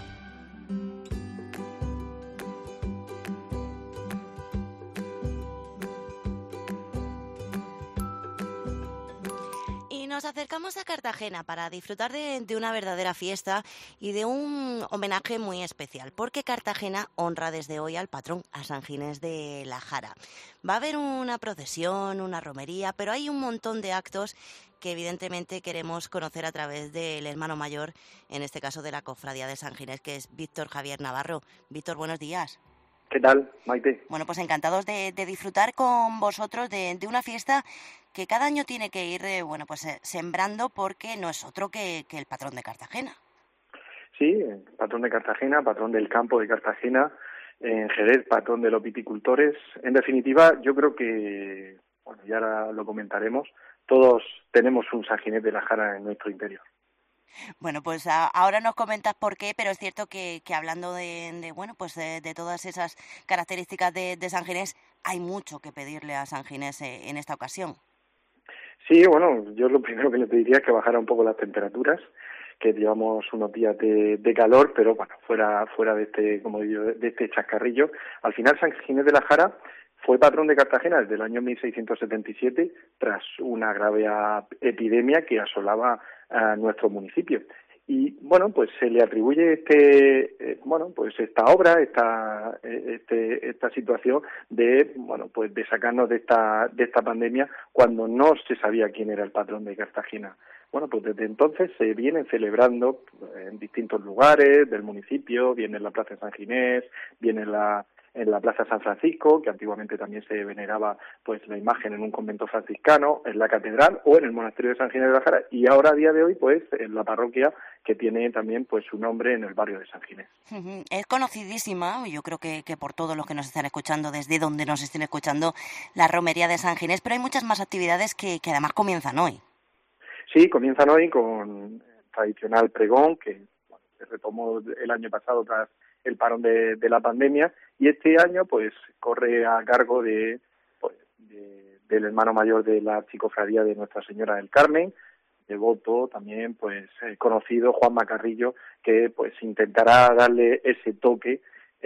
Nos acercamos a Cartagena para disfrutar de una verdadera fiesta y de un homenaje muy especial, porque Cartagena honra desde hoy al patrón, a San Ginés de la Jara. Va a haber una procesión, una romería, pero hay un montón de actos que evidentemente queremos conocer a través del hermano mayor, en este caso de la Cofradía de San Ginés, que es Víctor Javier Navarro. Víctor, buenos días. ¿Qué tal, Maite? Bueno, pues encantados de disfrutar con vosotros de una fiesta que cada año tiene que ir sembrando, porque no es otro que el patrón de Cartagena. Sí, patrón de Cartagena, patrón del campo de Cartagena, en Jerez, patrón de los viticultores. En definitiva, yo creo que, bueno, ya ahora lo comentaremos, todos tenemos un San Ginés de la Jara en nuestro interior. Bueno, pues ahora nos comentas por qué, pero es cierto que hablando de todas esas características de San Ginés, hay mucho que pedirle a San Ginés en esta ocasión. Sí, bueno, yo lo primero que le pediría es que bajara un poco las temperaturas, que llevamos unos días de calor, pero bueno, fuera de este, como digo, de este chascarrillo. Al final San Ginés de la Jara Fue patrón de Cartagena desde el año 1677 tras una grave epidemia que asolaba a nuestro municipio. Y bueno, pues se le atribuye esta obra, esta situación de de sacarnos de esta pandemia cuando no se sabía quién era el patrón de Cartagena. Bueno, pues desde entonces se vienen celebrando en distintos lugares del municipio, viene en la Plaza de San Ginés, viene en la Plaza San Francisco, que antiguamente también se veneraba pues la imagen en un convento franciscano, en la catedral o en el monasterio de San Ginés de la Jara, y ahora a día de hoy pues en la parroquia que tiene también pues su nombre en el barrio de San Ginés. Es conocidísima, yo creo que por todos los que nos están escuchando, desde donde nos estén escuchando, la romería de San Ginés, pero hay muchas más actividades que además comienzan hoy. Sí, comienzan hoy con el tradicional pregón que se retomó el año pasado tras el parón de la pandemia, y este año pues corre a cargo del hermano mayor de la Archicofradía de Nuestra Señora del Carmen, devoto también pues conocido, Juan Macarrillo, que pues intentará darle ese toque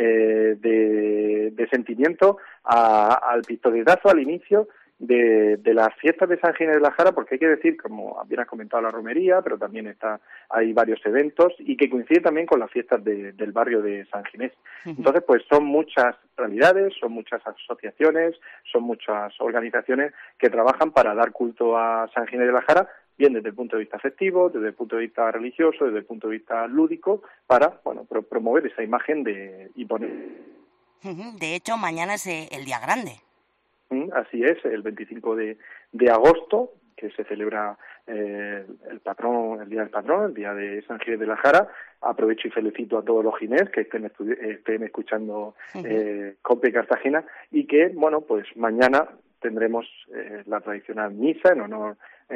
de sentimiento al pistoletazo al inicio de las fiestas de San Ginés de la Jara, porque hay que decir, como bien has comentado, la romería, pero también hay varios eventos y que coincide también con las fiestas del barrio de San Ginés. Entonces, pues son muchas realidades, son muchas asociaciones, son muchas organizaciones que trabajan para dar culto a San Ginés de la Jara, bien desde el punto de vista festivo, desde el punto de vista religioso, desde el punto de vista lúdico, para promover esa imagen y poner. De hecho, mañana es el día grande. Así es, el 25 de agosto, que se celebra el Día del Patrón, el Día de San Ginés de la Jara. Aprovecho y felicito a todos los ginés que estén escuchando COPE Cartagena, y que, bueno, pues mañana tendremos la tradicional misa en honor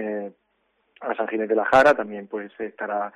a San Ginés de la Jara. También pues estará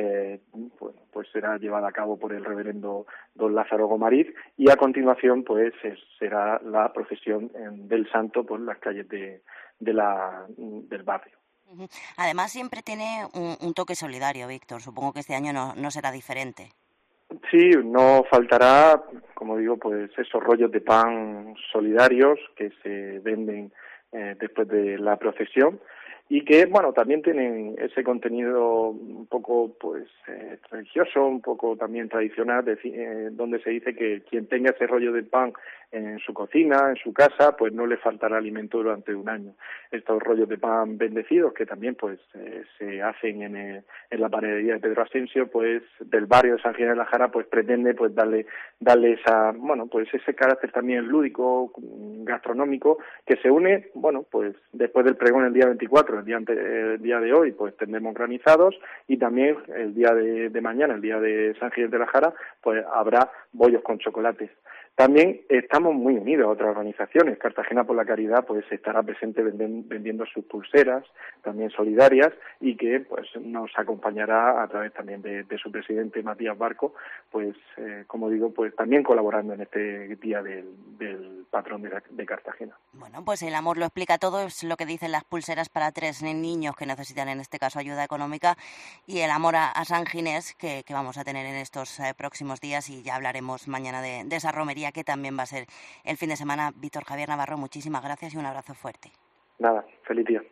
será llevada a cabo por el reverendo don Lázaro Gomariz, y a continuación pues será la procesión del santo por las calles del barrio. Además siempre tiene un toque solidario, Víctor. Supongo que este año no será diferente. Sí, no faltará, como digo, pues esos rollos de pan solidarios que se venden después de la procesión, y que, bueno, también tienen ese contenido un poco, pues, religioso, un poco también tradicional, donde se dice que quien tenga ese rollo de pan en su cocina, en su casa, pues no le faltará alimento durante un año. Estos rollos de pan bendecidos, que también, pues, se hacen en la panadería de Pedro Asensio, pues, del barrio de San Ginés de la Jara, pues, pretende, pues, darle esa, bueno, pues, ese carácter también lúdico, gastronómico, que se une, bueno, pues, después del pregón el día 24, el día de hoy, pues, tendremos granizados, y también el día de mañana, el día de San Ginés de la Jara, pues, habrá bollos con chocolates. También estamos muy unidos a otras organizaciones. Cartagena por la Caridad pues estará presente vendiendo sus pulseras, también solidarias, y que pues nos acompañará a través también de su presidente Matías Barco, pues como digo, pues también colaborando en este día del patrón de Cartagena. Bueno, pues el amor lo explica todo, es lo que dicen las pulseras para 3 niños que necesitan en este caso ayuda económica, y el amor a San Ginés que vamos a tener en estos próximos días, y ya hablaremos mañana de esa romería que también va a ser el fin de semana. Víctor Javier Navarro, muchísimas gracias y un abrazo fuerte. Nada, feliz día.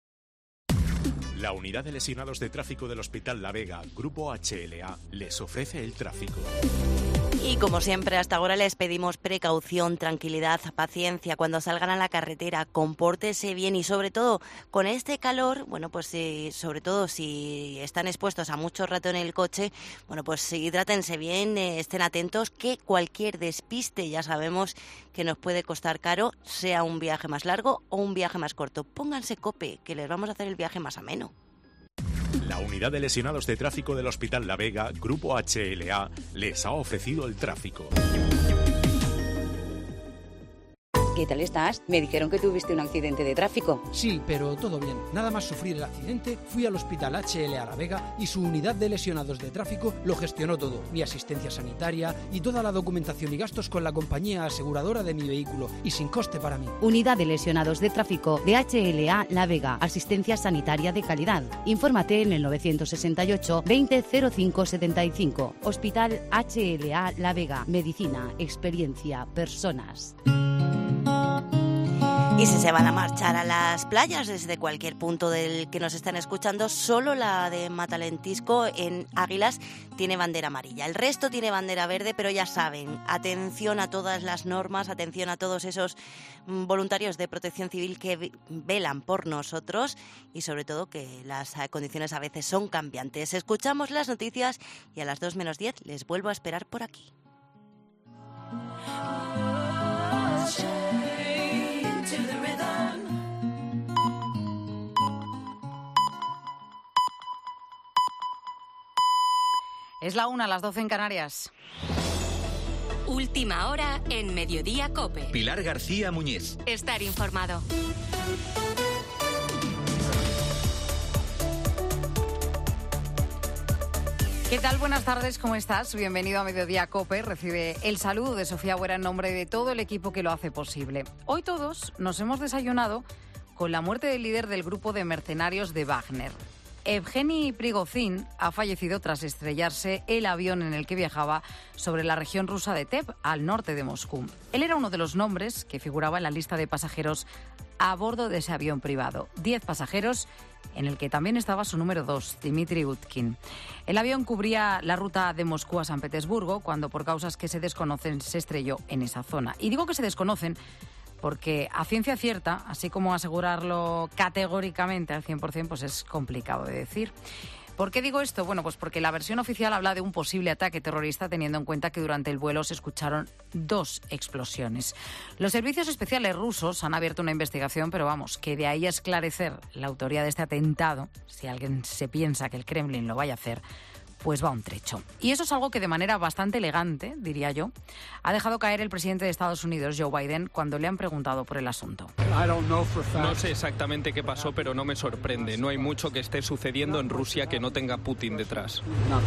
La unidad de lesionados de tráfico del Hospital La Vega, Grupo HLA, les ofrece el tráfico. Y como siempre, hasta ahora les pedimos precaución, tranquilidad, paciencia cuando salgan a la carretera, compórtese bien, y sobre todo con este calor, bueno, pues sobre todo si están expuestos a mucho rato en el coche, bueno, pues hidrátense bien, estén atentos, que cualquier despiste ya sabemos que nos puede costar caro, sea un viaje más largo o un viaje más corto. Pónganse COPE, que les vamos a hacer el viaje más ameno. La unidad de lesionados de tráfico del Hospital La Vega, Grupo HLA, les ha ofrecido el tráfico. ¿Qué tal estás? Me dijeron que tuviste un accidente de tráfico. Sí, pero todo bien. Nada más sufrir el accidente, fui al Hospital HLA La Vega y su unidad de lesionados de tráfico lo gestionó todo. Mi asistencia sanitaria y toda la documentación y gastos con la compañía aseguradora de mi vehículo, y sin coste para mí. Unidad de lesionados de tráfico de HLA La Vega. Asistencia sanitaria de calidad. Infórmate en el 968 20 05 75. Hospital HLA La Vega. Medicina, experiencia, personas. Y si se van a marchar a las playas desde cualquier punto del que nos están escuchando, solo la de Matalentisco en Águilas tiene bandera amarilla. El resto tiene bandera verde, pero ya saben, atención a todas las normas, atención a todos esos voluntarios de protección civil que velan por nosotros y sobre todo que las condiciones a veces son cambiantes. Escuchamos las noticias y a las 2 menos 10 les vuelvo a esperar por aquí. Es la 1, las 12 en Canarias. Última hora en Mediodía COPE. Pilar García Muñiz. Estar informado. ¿Qué tal? Buenas tardes, ¿cómo estás? Bienvenido a Mediodía COPE. Recibe el saludo de Sofía Buera en nombre de todo el equipo que lo hace posible. Hoy todos nos hemos desayunado con la muerte del líder del grupo de mercenarios de Wagner. Evgeny Prigozhin ha fallecido tras estrellarse el avión en el que viajaba sobre la región rusa de Tver, al norte de Moscú. Él era uno de los nombres que figuraba en la lista de pasajeros a bordo de ese avión privado. 10 pasajeros, en el que también estaba su número 2, Dmitry Utkin. El avión cubría la ruta de Moscú a San Petersburgo cuando, por causas que se desconocen, se estrelló en esa zona. Y digo que se desconocen porque a ciencia cierta, así como asegurarlo categóricamente al 100%, pues es complicado de decir. ¿Por qué digo esto? Bueno, pues porque la versión oficial habla de un posible ataque terrorista, teniendo en cuenta que durante el vuelo se escucharon 2 explosiones. Los servicios especiales rusos han abierto una investigación, pero vamos, que de ahí a esclarecer la autoría de este atentado, si alguien se piensa que el Kremlin lo vaya a hacer, pues va un trecho. Y eso es algo que de manera bastante elegante, diría yo, ha dejado caer el presidente de Estados Unidos, Joe Biden, cuando le han preguntado por el asunto. No sé exactamente qué pasó, pero no me sorprende. No hay mucho que esté sucediendo en Rusia que no tenga Putin detrás.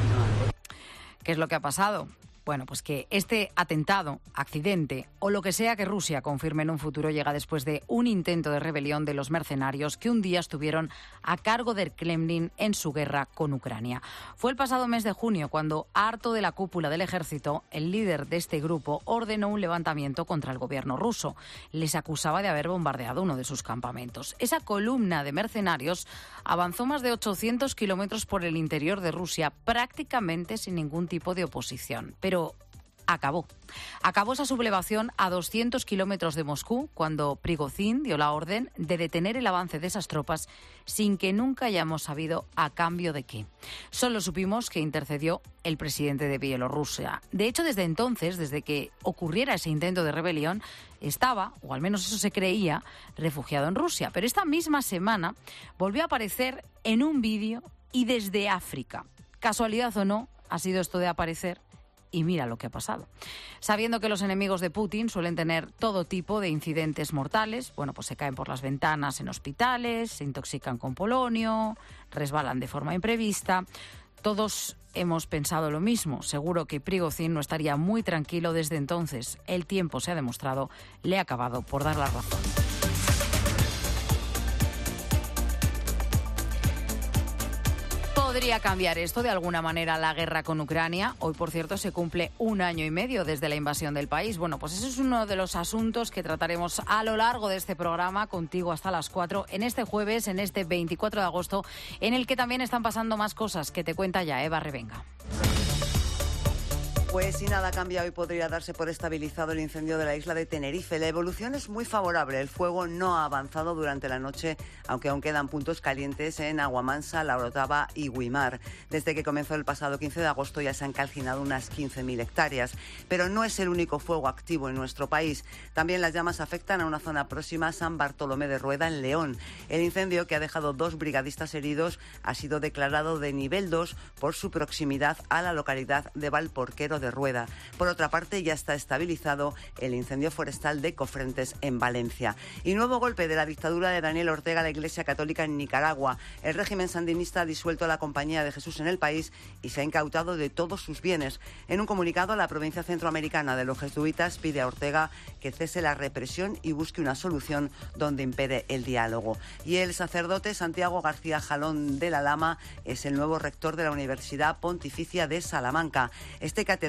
¿Qué es lo que ha pasado? Bueno, pues que este atentado, accidente o lo que sea que Rusia confirme en un futuro llega después de un intento de rebelión de los mercenarios que un día estuvieron a cargo del Kremlin en su guerra con Ucrania. Fue el pasado mes de junio cuando, harto de la cúpula del ejército, el líder de este grupo ordenó un levantamiento contra el gobierno ruso. Les acusaba de haber bombardeado uno de sus campamentos. Esa columna de mercenarios avanzó más de 800 kilómetros por el interior de Rusia, prácticamente sin ningún tipo de oposición. Pero acabó esa sublevación a 200 kilómetros de Moscú cuando Prigozhin dio la orden de detener el avance de esas tropas sin que nunca hayamos sabido a cambio de qué. Solo supimos que intercedió el presidente de Bielorrusia. De hecho, desde entonces, desde que ocurriera ese intento de rebelión, estaba, o al menos eso se creía, refugiado en Rusia. Pero esta misma semana volvió a aparecer en un vídeo y desde África. Casualidad o no, ha sido esto de aparecer. Y mira lo que ha pasado. Sabiendo que los enemigos de Putin suelen tener todo tipo de incidentes mortales, bueno, pues se caen por las ventanas en hospitales, se intoxican con polonio, resbalan de forma imprevista. Todos hemos pensado lo mismo. Seguro que Prigozhin no estaría muy tranquilo desde entonces. El tiempo, se ha demostrado, le ha acabado por dar la razón. ¿Podría cambiar esto de alguna manera la guerra con Ucrania? Hoy, por cierto, se cumple 1 año y medio desde la invasión del país. Bueno, pues ese es uno de los asuntos que trataremos a lo largo de este programa, contigo hasta las 4, en este jueves, en este 24 de agosto, en el que también están pasando más cosas que te cuenta ya Eva Revenga. Pues si nada cambia, hoy podría darse por estabilizado el incendio de la isla de Tenerife. La evolución es muy favorable. El fuego no ha avanzado durante la noche, aunque aún quedan puntos calientes en Aguamansa, La Orotava y Güímar. Desde que comenzó el pasado 15 de agosto ya se han calcinado unas 15.000 hectáreas. Pero no es el único fuego activo en nuestro país. También las llamas afectan a una zona próxima a San Bartolomé de Rueda, en León. El incendio, que ha dejado 2 brigadistas heridos, ha sido declarado de nivel 2 por su proximidad a la localidad de Valporquero de Rueda. Por otra parte, ya está estabilizado el incendio forestal de Cofrentes, en Valencia. Y nuevo golpe de la dictadura de Daniel Ortega a la Iglesia Católica en Nicaragua. El régimen sandinista ha disuelto a la Compañía de Jesús en el país y se ha incautado de todos sus bienes. En un comunicado, la provincia centroamericana de los jesuitas pide a Ortega que cese la represión y busque una solución donde impere el diálogo. Y el sacerdote Santiago García Jalón de la Lama es el nuevo rector de la Universidad Pontificia de Salamanca. Este catedrático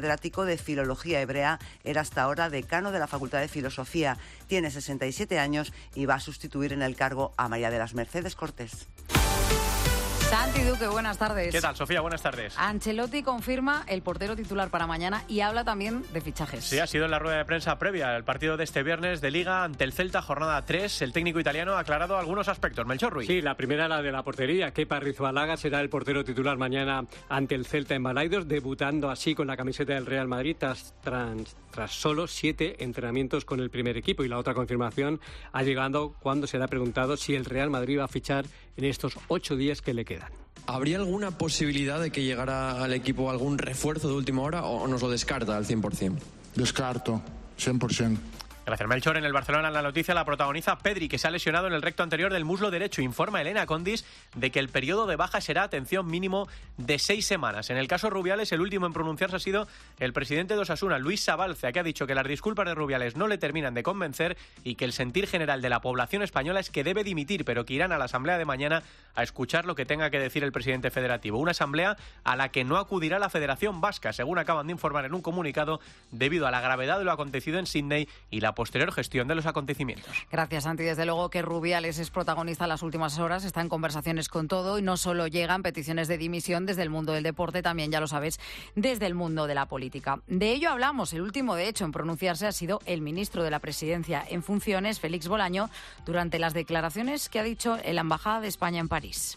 catedrático de Filología Hebrea, era hasta ahora decano de la Facultad de Filosofía. Tiene 67 años y va a sustituir en el cargo a María de las Mercedes Cortés. Santi Duque, buenas tardes. ¿Qué tal, Sofía? Buenas tardes. Ancelotti confirma el portero titular para mañana y habla también de fichajes. Sí, ha sido en la rueda de prensa previa al partido de este viernes de Liga ante el Celta, jornada 3. El técnico italiano ha aclarado algunos aspectos. Melchor Ruiz. Sí, la primera, la de la portería. Kepa Arrizabalaga será el portero titular mañana ante el Celta en Balaidos, debutando así con la camiseta del Real Madrid tras solo 7 entrenamientos con el primer equipo. Y la otra confirmación ha llegado cuando se le ha preguntado si el Real Madrid va a fichar en estos 8 días que le quedan. ¿Habría alguna posibilidad de que llegara al equipo algún refuerzo de última hora o nos lo descarta al 100%? Descarto, 100%. Gracias, Melchor. En el Barcelona la noticia la protagoniza Pedri, que se ha lesionado en el recto anterior del muslo derecho. Informa Elena Condis de que el periodo de baja será, atención, mínimo de 6 semanas. En el caso Rubiales, el último en pronunciarse ha sido el presidente de Osasuna, Luis Sabalza, que ha dicho que las disculpas de Rubiales no le terminan de convencer y que el sentir general de la población española es que debe dimitir, pero que irán a la asamblea de mañana a escuchar lo que tenga que decir el presidente federativo. Una asamblea a la que no acudirá la Federación Vasca, según acaban de informar en un comunicado, debido a la gravedad de lo acontecido en Sídney y la posterior gestión de los acontecimientos. Gracias, Santi. Desde luego que Rubiales es protagonista en las últimas horas, está en conversaciones con todo y no solo llegan peticiones de dimisión desde el mundo del deporte, también, ya lo sabes, desde el mundo de la política. De ello hablamos. El último, de hecho, en pronunciarse ha sido el ministro de la Presidencia en funciones, Félix Bolaño, durante las declaraciones que ha dicho en la Embajada de España en París.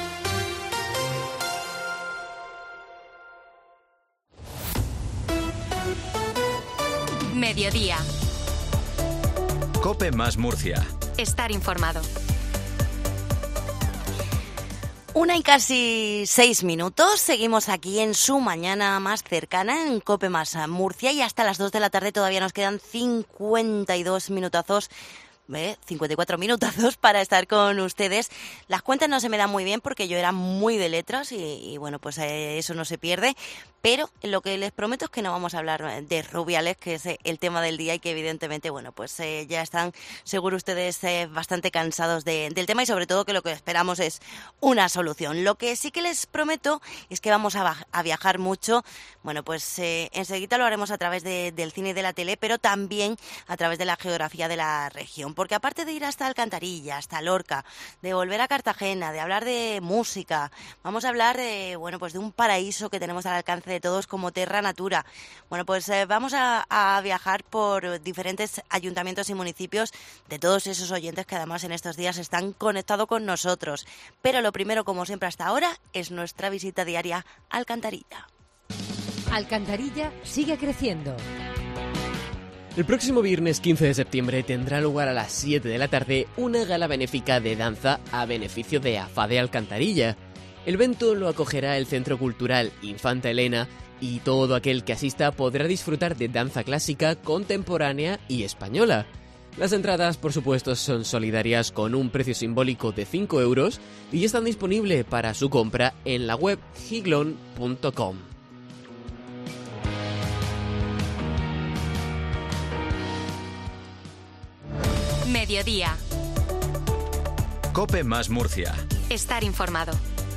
Mediodía. COPE más Murcia. Estar informado. 1:06. Seguimos aquí en su mañana más cercana, en COPE más Murcia, y hasta las 2 de la tarde todavía nos quedan 52 minutazos. 54 minutazos para estar con ustedes. Las cuentas no se me dan muy bien porque yo era muy de letras y bueno, pues eso no se pierde. Pero lo que les prometo es que no vamos a hablar de Rubiales, que es el tema del día y que evidentemente, bueno, pues ya están seguro ustedes bastante cansados del tema y sobre todo que lo que esperamos es una solución. Lo que sí que les prometo es que vamos a viajar mucho. Bueno, pues enseguida lo haremos a través del cine y de la tele, pero también a través de la geografía de la región. Porque aparte de ir hasta Alcantarilla, hasta Lorca, de volver a Cartagena, de hablar de música, vamos a hablar bueno, pues de un paraíso que tenemos al alcance de todos como Terra Natura. Bueno, pues vamos a viajar por diferentes ayuntamientos y municipios de todos esos oyentes que además en estos días están conectados con nosotros. Pero lo primero, como siempre hasta ahora, es nuestra visita diaria a Alcantarilla. Alcantarilla sigue creciendo. El próximo viernes 15 de septiembre tendrá lugar a las 7 de la tarde una gala benéfica de danza a beneficio de AFADE Alcantarilla. El evento lo acogerá el Centro Cultural Infanta Elena y todo aquel que asista podrá disfrutar de danza clásica, contemporánea y española. Las entradas, por supuesto, son solidarias con un precio simbólico de 5 euros y están disponibles para su compra en la web giglon.com. Mediodía. COPE más Murcia. Estar informado.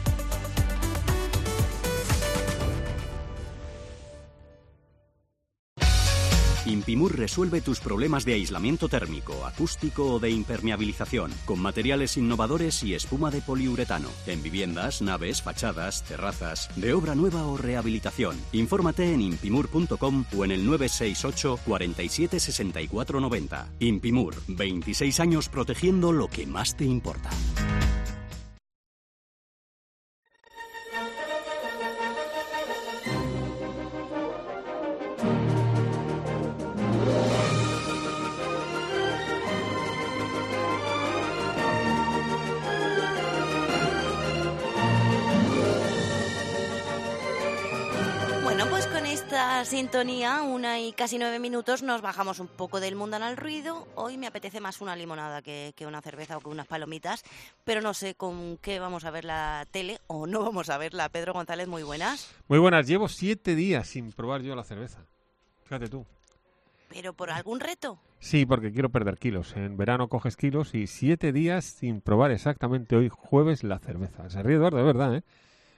Impimur resuelve tus problemas de aislamiento térmico, acústico o de impermeabilización con materiales innovadores y espuma de poliuretano en viviendas, naves, fachadas, terrazas, de obra nueva o rehabilitación. Infórmate en impimur.com o en el 968 47 64 90. Impimur, 26 años protegiendo lo que más te importa. Sintonía, 1:09, nos bajamos un poco del mundanal ruido. Hoy me apetece más una limonada que una cerveza o que unas palomitas, pero no sé con qué vamos a ver la tele o no vamos a verla. Pedro González, muy buenas. Muy buenas, llevo 7 días sin probar yo la cerveza. Fíjate tú. ¿Pero por algún reto? Sí, porque quiero perder kilos. En verano coges kilos y 7 días sin probar exactamente hoy jueves la cerveza. Se ríe Eduardo, de verdad, ¿eh?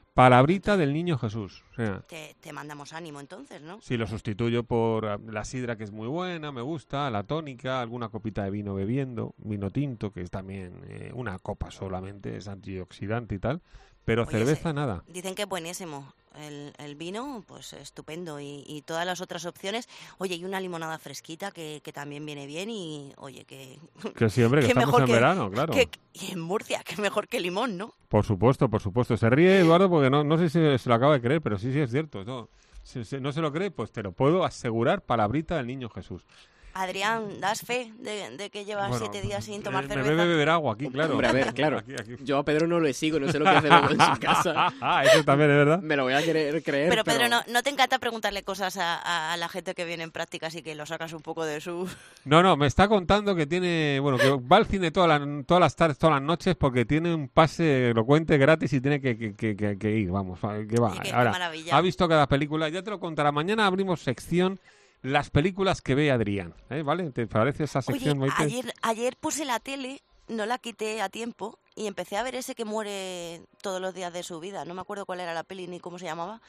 Palabrita del Niño Jesús. O sea, Te mandamos ánimo entonces, ¿no? sí, lo sustituyo por la sidra, que es muy buena, me gusta, la tónica, alguna copita de vino bebiendo, vino tinto, que es también una copa solamente, es antioxidante y tal, pero Oye, cerveza nada. Dicen que es buenísimo. El vino, pues estupendo. Y todas las otras opciones. Oye, y una limonada fresquita que también viene bien. Y oye, que Que siempre, que estamos en verano, claro. Y en Murcia, que mejor que limón, ¿no? Por supuesto, por supuesto. Se ríe Eduardo porque no sé si se lo acaba de creer, pero sí es cierto. No, si no se lo cree, pues te lo puedo asegurar, palabrita del Niño Jesús. Adrián, ¿das fe de que llevas 7 días sin tomar cerveza? Me bebe beber agua aquí, claro. Hombre, a ver, claro. Aquí. Yo a Pedro no le sigo, no sé lo que hace luego en su casa. Eso también es verdad. Me lo voy a querer creer. Pero Pedro, ¿no te encanta preguntarle cosas a la gente que viene en prácticas y que lo sacas un poco de su...? No, me está contando que tiene, que va al cine todas las tardes, todas las noches, porque tiene un pase elocuente gratis y tiene que ir, vamos, que va. Qué Ahora, maravilla. ha visto cada película, ya te lo contará. Mañana abrimos sección las películas que ve Adrián, ¿vale? ¿Te parece esa sección, Oye, Maite? ayer puse la tele, no la quité a tiempo y empecé a ver ese que muere todos los días de su vida. No me acuerdo cuál era la peli ni cómo se llamaba.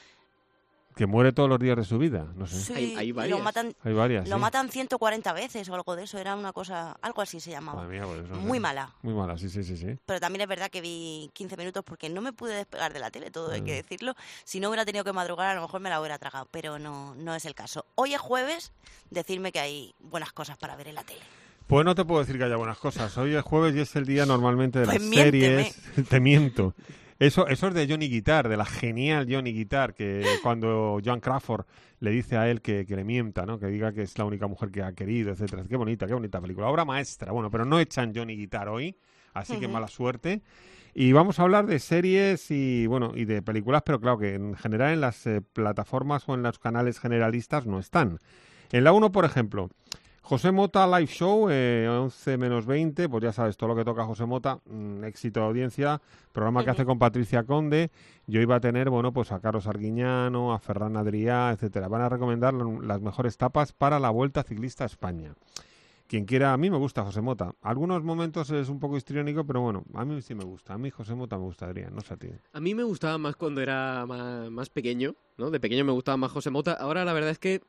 Que muere todos los días de su vida, no sé. Sí, hay varias. Hay varias, Lo sí. matan 140 veces o algo de eso. Era una cosa, algo así se llamaba. Madre mía, pues eso, Muy sí. mala. Muy mala, sí. Pero también es verdad que vi 15 minutos porque no me pude despegar de la tele, todo hay que decirlo. Si no hubiera tenido que madrugar, a lo mejor me la hubiera tragado, pero no es el caso. Hoy es jueves, decirme que hay buenas cosas para ver en la tele. Pues no te puedo decir que haya buenas cosas. Hoy es jueves y es el día normalmente de Pues las miénteme. series. Te miento. Eso es de Johnny Guitar, de la genial Johnny Guitar, que cuando Joan Crawford le dice a él que le mienta, ¿no? Que diga que es la única mujer que ha querido, etcétera. Qué bonita película. Obra maestra. Bueno, pero no echan Johnny Guitar hoy, así que mala suerte. Y vamos a hablar de series y de películas, pero claro que en general en las plataformas o en los canales generalistas no están. En la 1, por ejemplo, José Mota Live Show, 11 menos 20, pues ya sabes, todo lo que toca José Mota, éxito de audiencia, programa que hace con Patricia Conde. Yo iba a tener, pues a Carlos Arguiñano, a Ferran Adrià, etcétera. Van a recomendar las mejores tapas para la Vuelta Ciclista a España. Quien quiera, a mí me gusta José Mota. Algunos momentos es un poco histriónico, pero bueno, a mí sí me gusta. A mí José Mota me gusta, Adrián, no sé a ti. A mí me gustaba más cuando era más pequeño, ¿no? De pequeño me gustaba más José Mota. Ahora la verdad es que,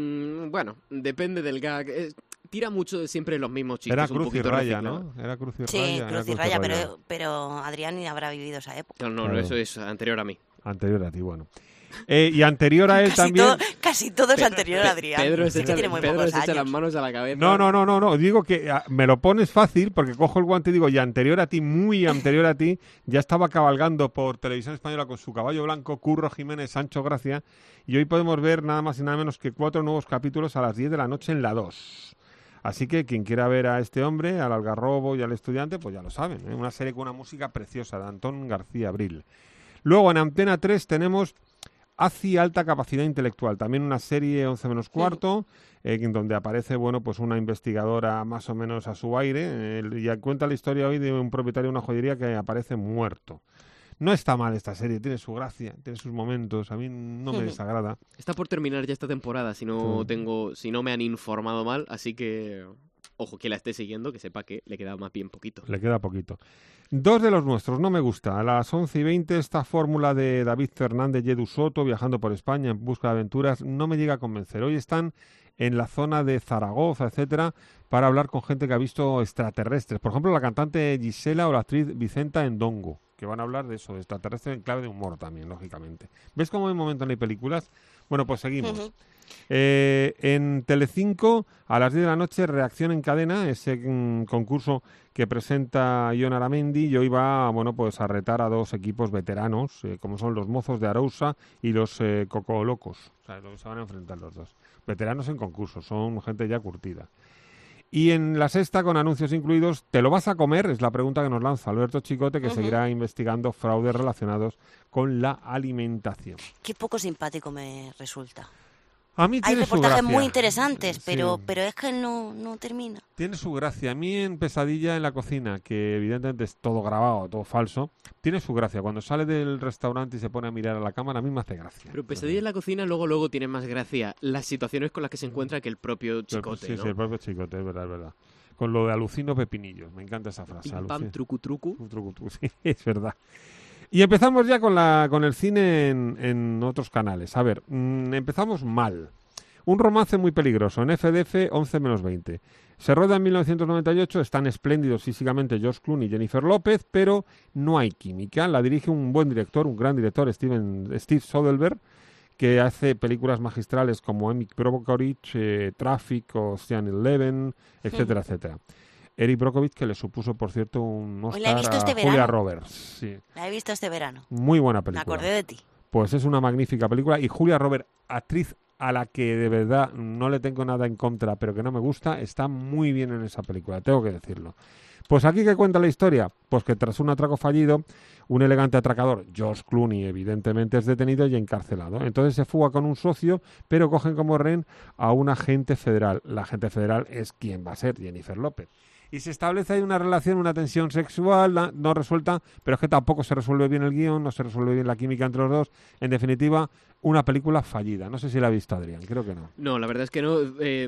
depende del gag. Tira mucho de siempre los mismos chistes. Era Cruz un y poquito Raya, reciclados. ¿no? Era Cruz y Raya. Sí, era Cruz y Raya, pero Adrián ni habrá vivido esa época. No, Claro. eso es anterior a mí. Anterior a ti, bueno. Y anterior a él también... Casi todo es anterior a Adrián. Pedro se Sí que tiene muy pocos echa las años. manos a la cabeza. No. Digo que me lo pones fácil porque cojo el guante y digo, y anterior a ti, muy anterior a ti, ya estaba cabalgando por Televisión Española con su caballo blanco, Curro Jiménez, Sancho Gracia, y hoy podemos ver nada más y nada menos que 4 nuevos capítulos a las 10 de la noche en la 2. Así que quien quiera ver a este hombre, al Algarrobo y al Estudiante, pues ya lo saben, ¿eh? Una serie con una música preciosa de Antón García Abril. Luego en Antena 3 tenemos ACI Alta Capacidad Intelectual, también una serie 11 menos cuarto, en donde aparece pues una investigadora más o menos a su aire, y cuenta la historia hoy de un propietario de una joyería que aparece muerto. No está mal esta serie, tiene su gracia, tiene sus momentos, a mí no me desagrada. Está por terminar ya esta temporada, si no me han informado mal, así que ojo, que la esté siguiendo, que sepa que le queda más bien poquito. Le queda poquito. 2 de los nuestros, no me gusta. A las 11:20 esta fórmula de David Fernández y Edu Soto viajando por España en busca de aventuras no me llega a convencer. Hoy están en la zona de Zaragoza, etcétera, para hablar con gente que ha visto extraterrestres. Por ejemplo, la cantante Gisela o la actriz Vicenta Endongo, que van a hablar de eso, de extraterrestres en clave de humor también, lógicamente. ¿Ves cómo hay momentos en películas? Bueno, pues seguimos. En Telecinco, a las 10 de la noche, Reacción en Cadena, ese concurso que presenta Ion Aramendi. Y hoy va pues a retar a 2 equipos veteranos, como son los Mozos de Arousa y los Cocolocos. O sea, se van a enfrentar los 2. Veteranos en concurso, son gente ya curtida. Y en la sexta, con anuncios incluidos, ¿te lo vas a comer? Es la pregunta que nos lanza Alberto Chicote, que seguirá investigando fraudes relacionados con la alimentación. Qué poco simpático me resulta. A mí hay tiene su reportajes gracia. muy interesantes, pero Sí. es que no termina. Tiene su gracia. A mí en Pesadilla en la cocina, que evidentemente es todo grabado, todo falso, tiene su gracia. Cuando sale del restaurante y se pone a mirar a la cámara, a mí me hace gracia. Pero Pesadilla en la cocina luego tiene más gracia las situaciones con las que se encuentra que el propio Chicote, Sí, ¿no? sí, el propio Chicote, es verdad. Con lo de alucino pepinillos, me encanta esa frase. Pim, pam, trucu, trucu. Sí, es verdad. Y empezamos ya con el cine en otros canales. A ver, empezamos mal. Un romance muy peligroso, en FDF 11-20. Se rueda en 1998, están espléndidos físicamente George Clooney y Jennifer López, pero no hay química. La dirige un buen director, un gran director, Steve Soderbergh, que hace películas magistrales como Eric Brockovich, Traffic, Ocean's 11, etcétera, etcétera. Eric Brockovich, que le supuso, por cierto, un Oscar a Julia Roberts. Sí. La he visto este verano. Muy buena película. Me acordé de ti. Pues es una magnífica película. Y Julia Roberts, actriz a la que de verdad no le tengo nada en contra, pero que no me gusta, está muy bien en esa película, tengo que decirlo. Pues aquí, ¿qué cuenta la historia? Pues que tras un atraco fallido, un elegante atracador, George Clooney, evidentemente es detenido y encarcelado. Entonces se fuga con un socio, pero cogen como rehén a un agente federal. La agente federal es quien va a ser, Jennifer López. Y se establece ahí una relación, una tensión sexual no resuelta, pero es que tampoco se resuelve bien el guión, no se resuelve bien la química entre los dos. En definitiva, una película fallida. No sé si la ha visto Adrián, creo que no. No, la verdad es que no.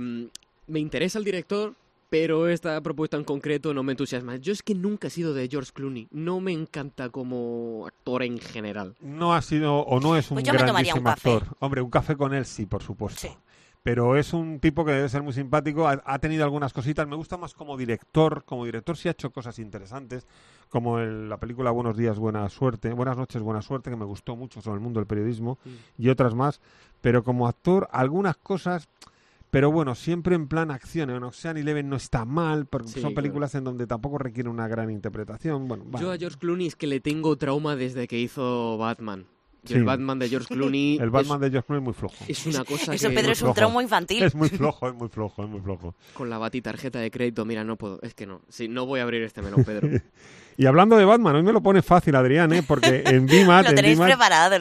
Me interesa el director, pero esta propuesta en concreto no me entusiasma. Yo es que nunca he sido de George Clooney. No me encanta como actor en general. No ha sido o no es un grandísimo actor. Hombre, un café con él sí, por supuesto. Sí. Pero es un tipo que debe ser muy simpático, ha tenido algunas cositas, me gusta más como director sí ha hecho cosas interesantes, como la película Buenos días, buena suerte, Buenas noches, buena suerte, que me gustó mucho sobre el mundo del periodismo, y otras más, pero como actor algunas cosas, pero bueno, siempre en plan acción. En Ocean's 11 no está mal, porque son películas en donde tampoco requiere una gran interpretación. Bueno, yo a George Clooney es que le tengo trauma desde que hizo Batman. Sí. El Batman de George Clooney... El Batman de George Clooney es muy flojo. Es una cosa Eso, que... Pedro, es un trauma infantil. Es muy flojo. Con la batitarjeta de crédito, mira, no puedo. Es que no. Sí, no voy a abrir este melón, Pedro. Y hablando de Batman, hoy me lo pone fácil, Adrián, porque en BMAT... Lo tenéis preparado.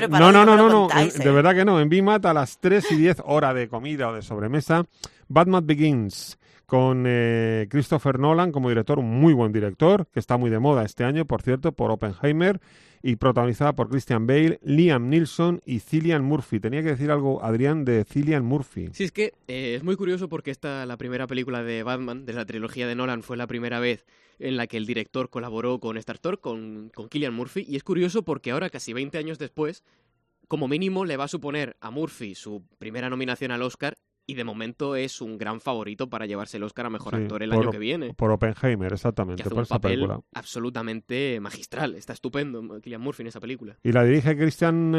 No, de verdad que no. En BMAT a las 3:10, hora de comida o de sobremesa, Batman Begins, con Christopher Nolan como director, un muy buen director, que está muy de moda este año, por cierto, por Oppenheimer, y protagonizada por Christian Bale, Liam Neeson y Cillian Murphy. Tenía que decir algo, Adrián, de Cillian Murphy. Sí, es que es muy curioso porque la primera película de Batman, de la trilogía de Nolan, fue la primera vez en la que el director colaboró con Star Trek, con Cillian Murphy, y es curioso porque ahora, casi 20 años después, como mínimo le va a suponer a Murphy su primera nominación al Oscar, y de momento es un gran favorito para llevarse el Oscar a Mejor Actor el año que viene. Por Oppenheimer, exactamente. Que hace por un esa papel película absolutamente magistral. Está estupendo Cillian Murphy en esa película. Y la dirige Christian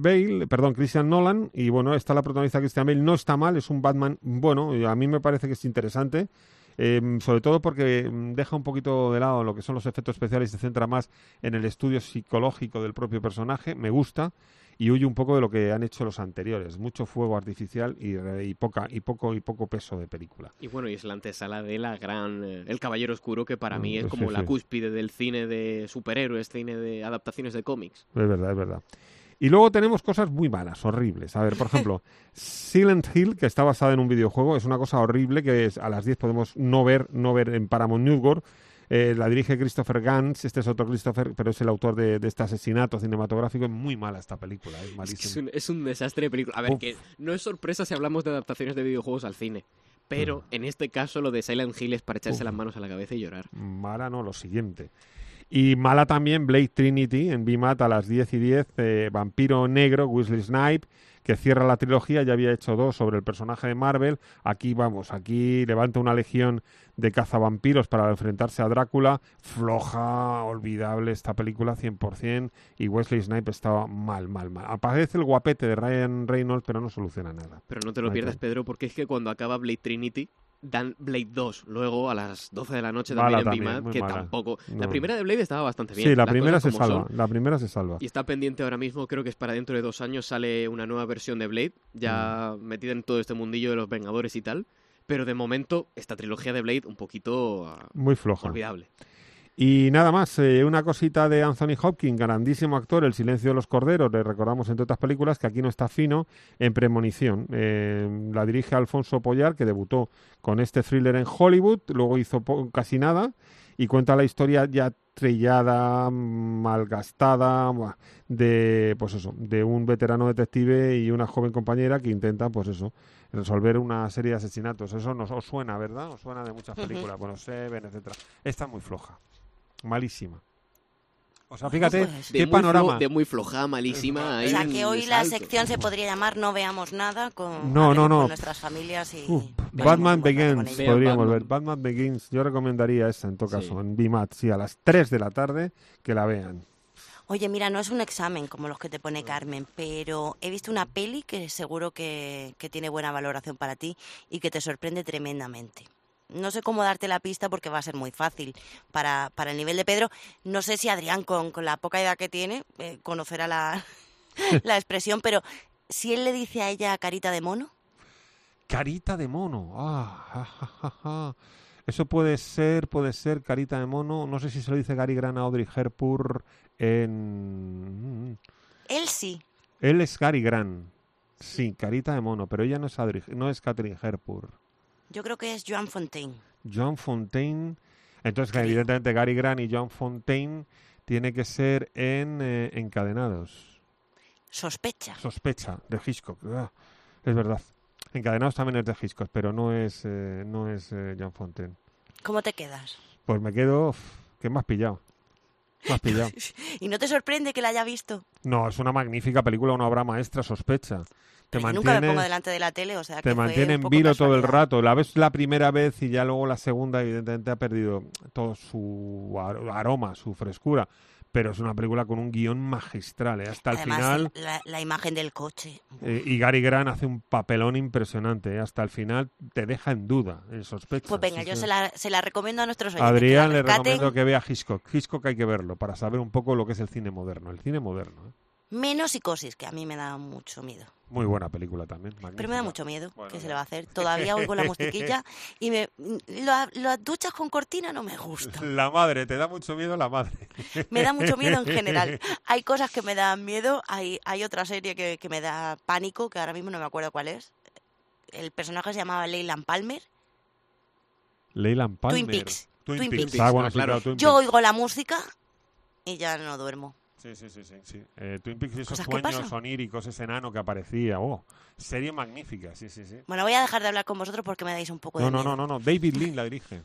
Nolan. Y bueno, esta la protagoniza Christian Bale. No está mal, es un Batman bueno. A mí me parece que es interesante. Sobre todo porque deja un poquito de lado lo que son los efectos especiales y se centra más en el estudio psicológico del propio personaje. Me gusta. Y huye un poco de lo que han hecho los anteriores. Mucho fuego artificial y poco peso de película. Y bueno, y es la antesala de la gran El Caballero Oscuro, que para mí es como la cúspide del cine de superhéroes, cine de adaptaciones de cómics. Es verdad. Y luego tenemos cosas muy malas, horribles. A ver, por ejemplo, Silent Hill, que está basada en un videojuego, es una cosa horrible que a las 10 podemos no ver en Paramount Network. La dirige Christopher Gans, este es otro Christopher, pero es el autor de este asesinato cinematográfico. Es muy mala esta película, es malísima. Es un desastre de película. A ver, que no es sorpresa si hablamos de adaptaciones de videojuegos al cine, pero en este caso lo de Silent Hill es para echarse las manos a la cabeza y llorar. Mala no, lo siguiente. Y mala también Blade Trinity en BMAT a las 10:10, Vampiro Negro, Wesley Snipes, que cierra la trilogía, ya había hecho 2 sobre el personaje de Marvel. Aquí levanta una legión de cazavampiros para enfrentarse a Drácula. Floja, olvidable esta película 100%, y Wesley Snipes estaba mal. Aparece el guapete de Ryan Reynolds, pero no soluciona nada. Pero no te lo pierdas, Pedro, porque es que cuando acaba Blade Trinity dan Blade 2 luego a las 12 de la noche también en BMAT, que mala. Tampoco... No. La primera de Blade estaba bastante bien. Sí, la primera se salva. Y está pendiente ahora mismo, creo que es para dentro de 2 años sale una nueva versión de Blade, ya metida en todo este mundillo de los Vengadores y tal, pero de momento esta trilogía de Blade un poquito... muy floja. Olvidable. Y nada más, una cosita de Anthony Hopkins, grandísimo actor, El silencio de los corderos, le recordamos entre otras películas, que aquí no está fino, en Premonición. La dirige Alfonso Pollar, que debutó con este thriller en Hollywood, luego hizo casi nada, y cuenta la historia ya trillada, malgastada, de un veterano detective y una joven compañera que intentan, resolver una serie de asesinatos. Eso os suena, ¿verdad? Os suena de muchas películas, Seven, etcétera. Esta es muy floja. Malísima. O sea, fíjate Pues, qué panorama. De muy floja, malísima. O sea, que hoy la sección se podría llamar No veamos nada con nuestras familias y... Batman Begins, Vean podríamos Batman. ver. Batman Begins, yo recomendaría esa en todo caso, en BIMAT, sí, a las 3 de la tarde, que la vean. Oye, mira, no es un examen como los que te pone Carmen, pero he visto una peli que seguro que tiene buena valoración para ti y que te sorprende tremendamente. No sé cómo darte la pista porque va a ser muy fácil para el nivel de Pedro. No sé si Adrián, con la poca edad que tiene, conocerá la expresión, pero si él le dice a ella carita de mono... Carita de mono. Eso puede ser carita de mono. No sé si se lo dice Gary Grant a Audrey Hepburn en... Él sí. Él es Gary Grant. Sí, carita de mono, pero ella no es Catherine Hepburn. Yo creo que es Joan Fontaine. Joan Fontaine. Entonces, evidentemente, Gary Grant y Joan Fontaine tiene que ser en Encadenados. Sospecha, de Hitchcock. Es verdad. Encadenados también es de Hitchcock, pero no es Joan Fontaine. ¿Cómo te quedas? Pues me quedo... ¿Qué me has pillado? ¿Y no te sorprende que la haya visto? No, es una magnífica película, una obra maestra, Sospecha. Yo nunca me pongo delante de la tele, o sea que te mantiene en vilo todo el rato. La ves la primera vez y ya luego la segunda, evidentemente, ha perdido todo su aroma, su frescura. Pero es una película con un guión magistral, hasta el final. La imagen del coche. Y Gary Grant hace un papelón impresionante, hasta el final te deja en duda, en Sospecha. Pues venga, yo se la recomiendo a nuestros oyentes. Adrián le recomiendo que vea Hitchcock. Hitchcock hay que verlo para saber un poco lo que es el cine moderno. El cine moderno, Menos Psicosis, que a mí me da mucho miedo. Muy buena película también, magnífica. Pero me da mucho miedo, ¿qué se le va a hacer? Todavía oigo la musiquilla y las duchas con cortina no me gustan. La madre, te da mucho miedo la madre. Me da mucho miedo en general. Hay cosas que me dan miedo, hay otra serie que me da pánico, que ahora mismo no me acuerdo cuál es. El personaje se llamaba Leyland Palmer. Leyland Palmer. Twin Peaks. Bueno, claro. Twin Yo Peaks. oigo la música y ya no duermo. Sí. Twin Peaks y esos sueños oníricos, ese enano que aparecía. Serie magnífica, sí. Bueno, voy a dejar de hablar con vosotros porque me dais un poco de miedo. No. David Lean la dirige.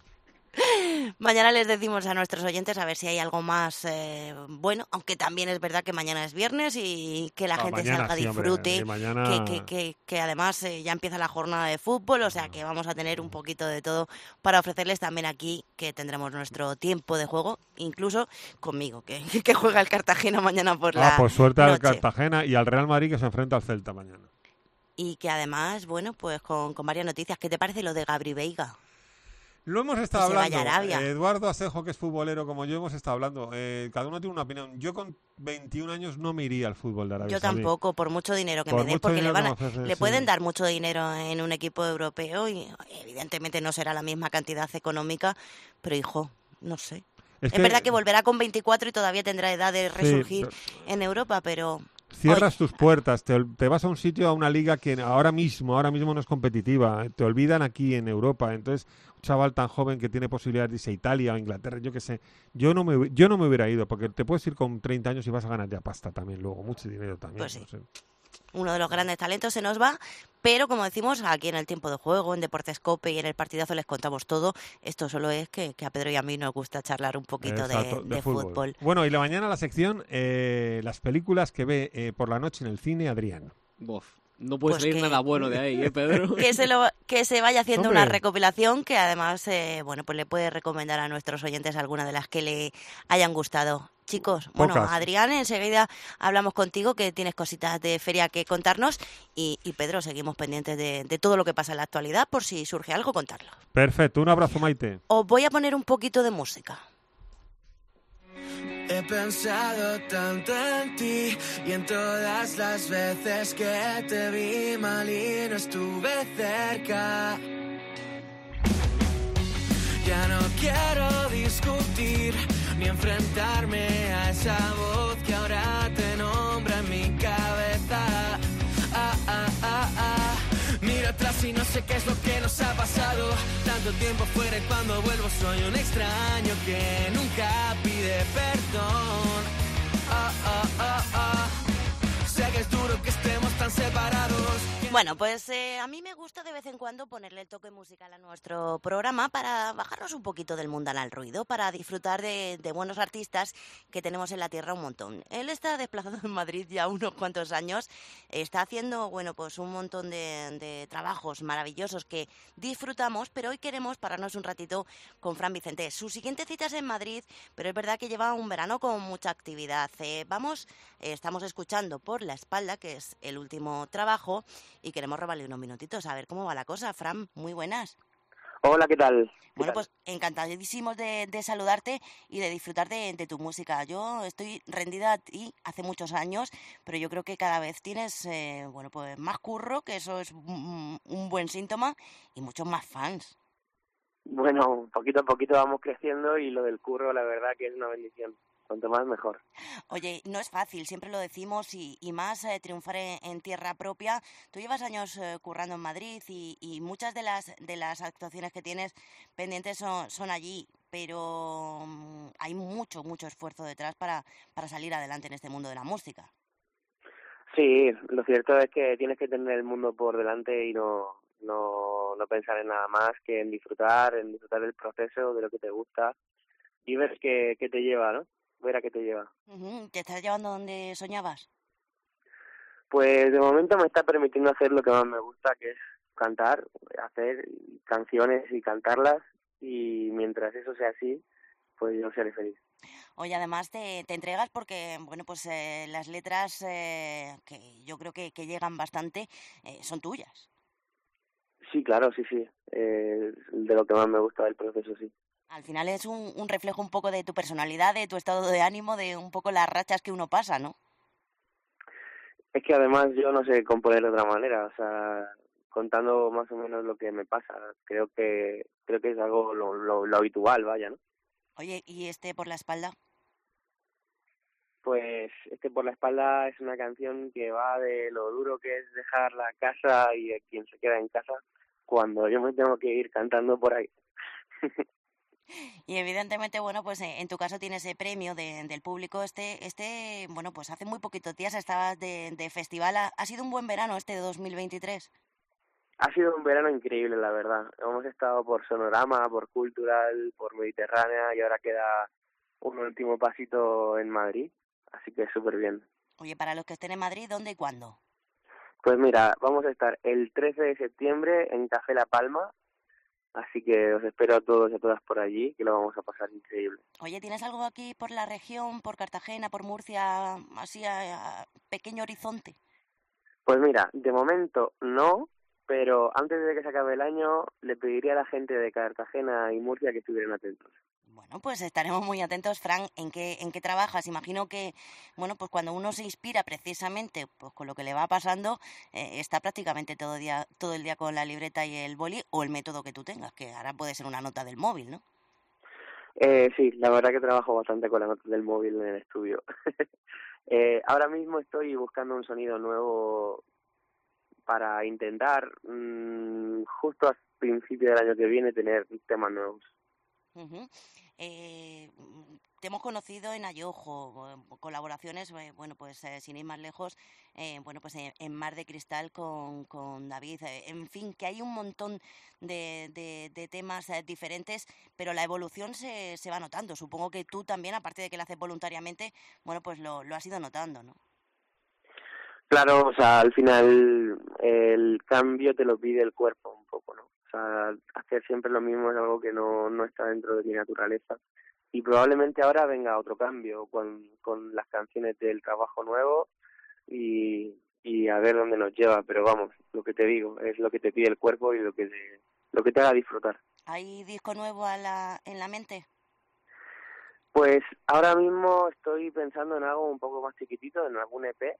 Mañana les decimos a nuestros oyentes a ver si hay algo más bueno, aunque también es verdad que mañana es viernes y que la gente salga, disfrute, mañana... que además ya empieza la jornada de fútbol, o sea que vamos a tener un poquito de todo para ofrecerles también aquí, que tendremos nuestro tiempo de juego, incluso conmigo, que juega el Cartagena mañana por la pues suerte noche. al Cartagena y al Real Madrid que se enfrenta al Celta mañana. Y que además, bueno, pues con varias noticias. ¿Qué te parece lo de Gabri Veiga? Lo hemos estado Que se vaya a hablando. Arabia. Eduardo Asenjo, que es futbolero como yo, hemos estado hablando. Cada uno tiene una opinión. Yo con 21 años no me iría al fútbol de Arabia Yo Saudí. tampoco, por mucho dinero que Por me den, mucho porque dinero le pueden dar mucho dinero en un equipo europeo y evidentemente no será la misma cantidad económica, pero hijo, no sé. Es verdad que volverá con 24 y todavía tendrá edad de resurgir en Europa, pero... Cierras tus puertas, te vas a un sitio, a una liga que ahora mismo no es competitiva, te olvidan aquí en Europa, entonces un chaval tan joven que tiene posibilidades de irse a Italia o a Inglaterra, yo qué sé, yo no me hubiera ido, porque te puedes ir con 30 años y vas a ganar ya pasta también luego, mucho dinero también. Pues sí. No sé. Uno de los grandes talentos se nos va, pero como decimos, aquí en el tiempo de juego, en Deportes COPE y en el partidazo les contamos todo. Esto solo es que a Pedro y a mí nos gusta charlar un poquito de fútbol. Bueno, y mañana la sección, las películas que ve por la noche en el cine, Adrián. No puede salir nada bueno de ahí, Pedro. Que se vaya haciendo Hombre. una recopilación que además pues le puede recomendar a nuestros oyentes alguna de las que le hayan gustado. Chicos, bueno, Pocas. Adrián, enseguida hablamos contigo, que tienes cositas de feria que contarnos, y Pedro, seguimos pendientes de todo lo que pasa en la actualidad, por si surge algo, contarlo. Perfecto, un abrazo, Maite. Os voy a poner un poquito de música. He pensado tanto en ti y en todas las veces que te vi mal y no estuve cerca. Ya no quiero discutir ni enfrentarme a esa voz que ahora te nombra en mi cabeza. Miro atrás y no sé qué es lo que nos ha pasado. Tanto tiempo fuera y cuando vuelvo soy un extraño que nunca pide perdón. Sé que es duro que estemos tan separados. Bueno, pues a mí me gusta de vez en cuando ponerle el toque musical a nuestro programa para bajarnos un poquito del mundanal ruido, para disfrutar de buenos artistas que tenemos en la tierra un montón. Él está desplazado en Madrid ya unos cuantos años, está haciendo, bueno, pues un montón de trabajos maravillosos que disfrutamos, pero hoy queremos pararnos un ratito con Fran Vicente. Su siguiente cita es en Madrid, pero es verdad que lleva un verano con mucha actividad. Estamos escuchando Por la espalda, que es el último trabajo, y queremos robarle unos minutitos a ver cómo va la cosa. Fran, muy buenas. Hola, ¿qué tal? Bueno, pues encantadísimos de saludarte y de disfrutar de tu música. Yo estoy rendida a ti hace muchos años, pero yo creo que cada vez tienes bueno, pues más curro, que eso es un buen síntoma, y muchos más fans. Bueno, poquito a poquito vamos creciendo y lo del curro, la verdad que es una bendición. Cuanto más, mejor. Oye, no es fácil, siempre lo decimos, y más triunfar en tierra propia. Tú llevas años currando en Madrid y muchas de las actuaciones que tienes pendientes son allí, pero hay mucho esfuerzo detrás para salir adelante en este mundo de la música. Sí, lo cierto es que tienes que tener el mundo por delante y no pensar en nada más que en disfrutar del proceso, de lo que te gusta y ver qué te lleva, ¿no? Ver a qué te lleva. ¿Te estás llevando donde soñabas? Pues de momento me está permitiendo hacer lo que más me gusta, que es cantar, hacer canciones y cantarlas, y mientras eso sea así, pues yo seré feliz. Oye, además te entregas porque, bueno, pues las letras que yo creo que llegan bastante son tuyas. Sí, claro, sí. De lo que más me gusta del proceso, sí. Al final es un reflejo un poco de tu personalidad, de tu estado de ánimo, de un poco las rachas que uno pasa, ¿no? Es que además yo no sé componer de otra manera, o sea, contando más o menos lo que me pasa, creo que es algo lo habitual, vaya, ¿no? Oye, ¿y Por la espalda? Pues Por la espalda es una canción que va de lo duro que es dejar la casa y de quien se queda en casa cuando yo me tengo que ir cantando por ahí. Y evidentemente, bueno, pues en tu caso tienes ese premio del público. Bueno, pues hace muy poquitos días estabas de festival. ¿Ha sido un buen verano este de 2023? Ha sido un verano increíble, la verdad. Hemos estado por Sonorama, por Cultural, por Mediterránea, y ahora queda un último pasito en Madrid, así que súper bien. Oye, para los que estén en Madrid, ¿dónde y cuándo? Pues mira, vamos a estar el 13 de septiembre en Café La Palma, así que os espero a todos y a todas por allí, que lo vamos a pasar increíble. Oye, ¿tienes algo aquí por la región, por Cartagena, por Murcia, así a pequeño horizonte? Pues mira, de momento no, pero antes de que se acabe el año le pediría a la gente de Cartagena y Murcia que estuvieran atentos. Bueno, pues estaremos muy atentos. Fran, ¿en qué trabajas? Imagino que, bueno, pues cuando uno se inspira precisamente pues con lo que le va pasando, está prácticamente todo el día con la libreta y el boli, o el método que tú tengas, que ahora puede ser una nota del móvil, ¿no? Sí, la verdad que trabajo bastante con la nota del móvil en el estudio. Ahora mismo estoy buscando un sonido nuevo para intentar, justo a principio del año que viene, tener temas nuevos. Uh-huh. Te hemos conocido en Ayojo, colaboraciones, bueno, pues sin ir más lejos, bueno, pues en Mar de Cristal con David, en fin, que hay un montón de temas diferentes, pero la evolución se va notando. Supongo que tú también, aparte de que lo haces voluntariamente, bueno, pues lo has ido notando, ¿no? Claro, o sea, al final el cambio te lo pide el cuerpo un poco, ¿no? O sea, hacer siempre lo mismo es algo que no está dentro de mi naturaleza. Y probablemente ahora venga otro cambio con las canciones del trabajo nuevo y a ver dónde nos lleva. Pero vamos, lo que te digo, es lo que te pide el cuerpo y lo que te haga disfrutar. ¿Hay disco nuevo en la mente? Pues ahora mismo estoy pensando en algo un poco más chiquitito, en algún EP.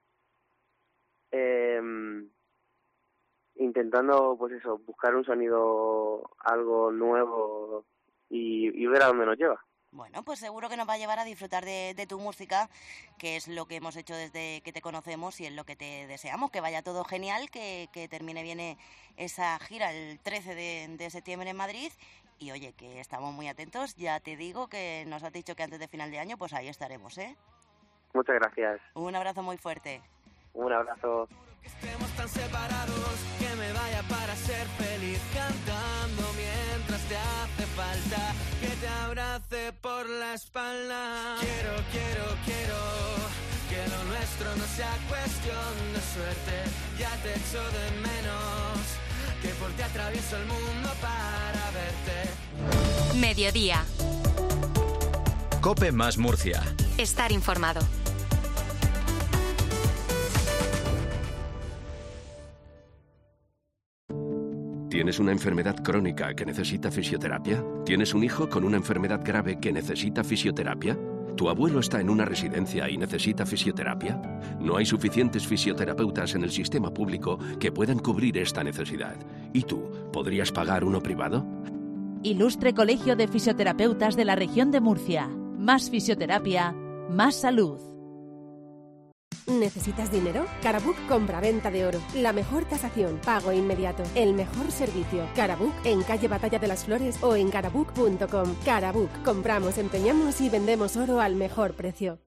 Intentando, pues eso, buscar un sonido algo nuevo y ver a dónde nos lleva. Bueno, pues seguro que nos va a llevar a disfrutar de tu música, que es lo que hemos hecho desde que te conocemos y es lo que te deseamos, que vaya todo genial, que termine bien esa gira el 13 de septiembre en Madrid. Y oye, que estamos muy atentos, ya te digo que nos has dicho que antes de final de año, pues ahí estaremos, ¿eh? Muchas gracias. Un abrazo muy fuerte. Un abrazo. Estemos tan separados, que me vaya para ser feliz cantando mientras te hace falta que te abrace por la espalda. Quiero que lo nuestro no sea cuestión de suerte. Ya te echo de menos, que por ti atravieso el mundo para verte. Mediodía. COPE más Murcia. Estar informado. ¿Tienes una enfermedad crónica que necesita fisioterapia? ¿Tienes un hijo con una enfermedad grave que necesita fisioterapia? ¿Tu abuelo está en una residencia y necesita fisioterapia? No hay suficientes fisioterapeutas en el sistema público que puedan cubrir esta necesidad. ¿Y tú, podrías pagar uno privado? Ilustre Colegio de Fisioterapeutas de la Región de Murcia. Más fisioterapia, más salud. ¿Necesitas dinero? Carabook compra-venta de oro. La mejor tasación, pago inmediato, el mejor servicio. Carabook en calle Batalla de las Flores o en carabook.com. Carabook, compramos, empeñamos y vendemos oro al mejor precio.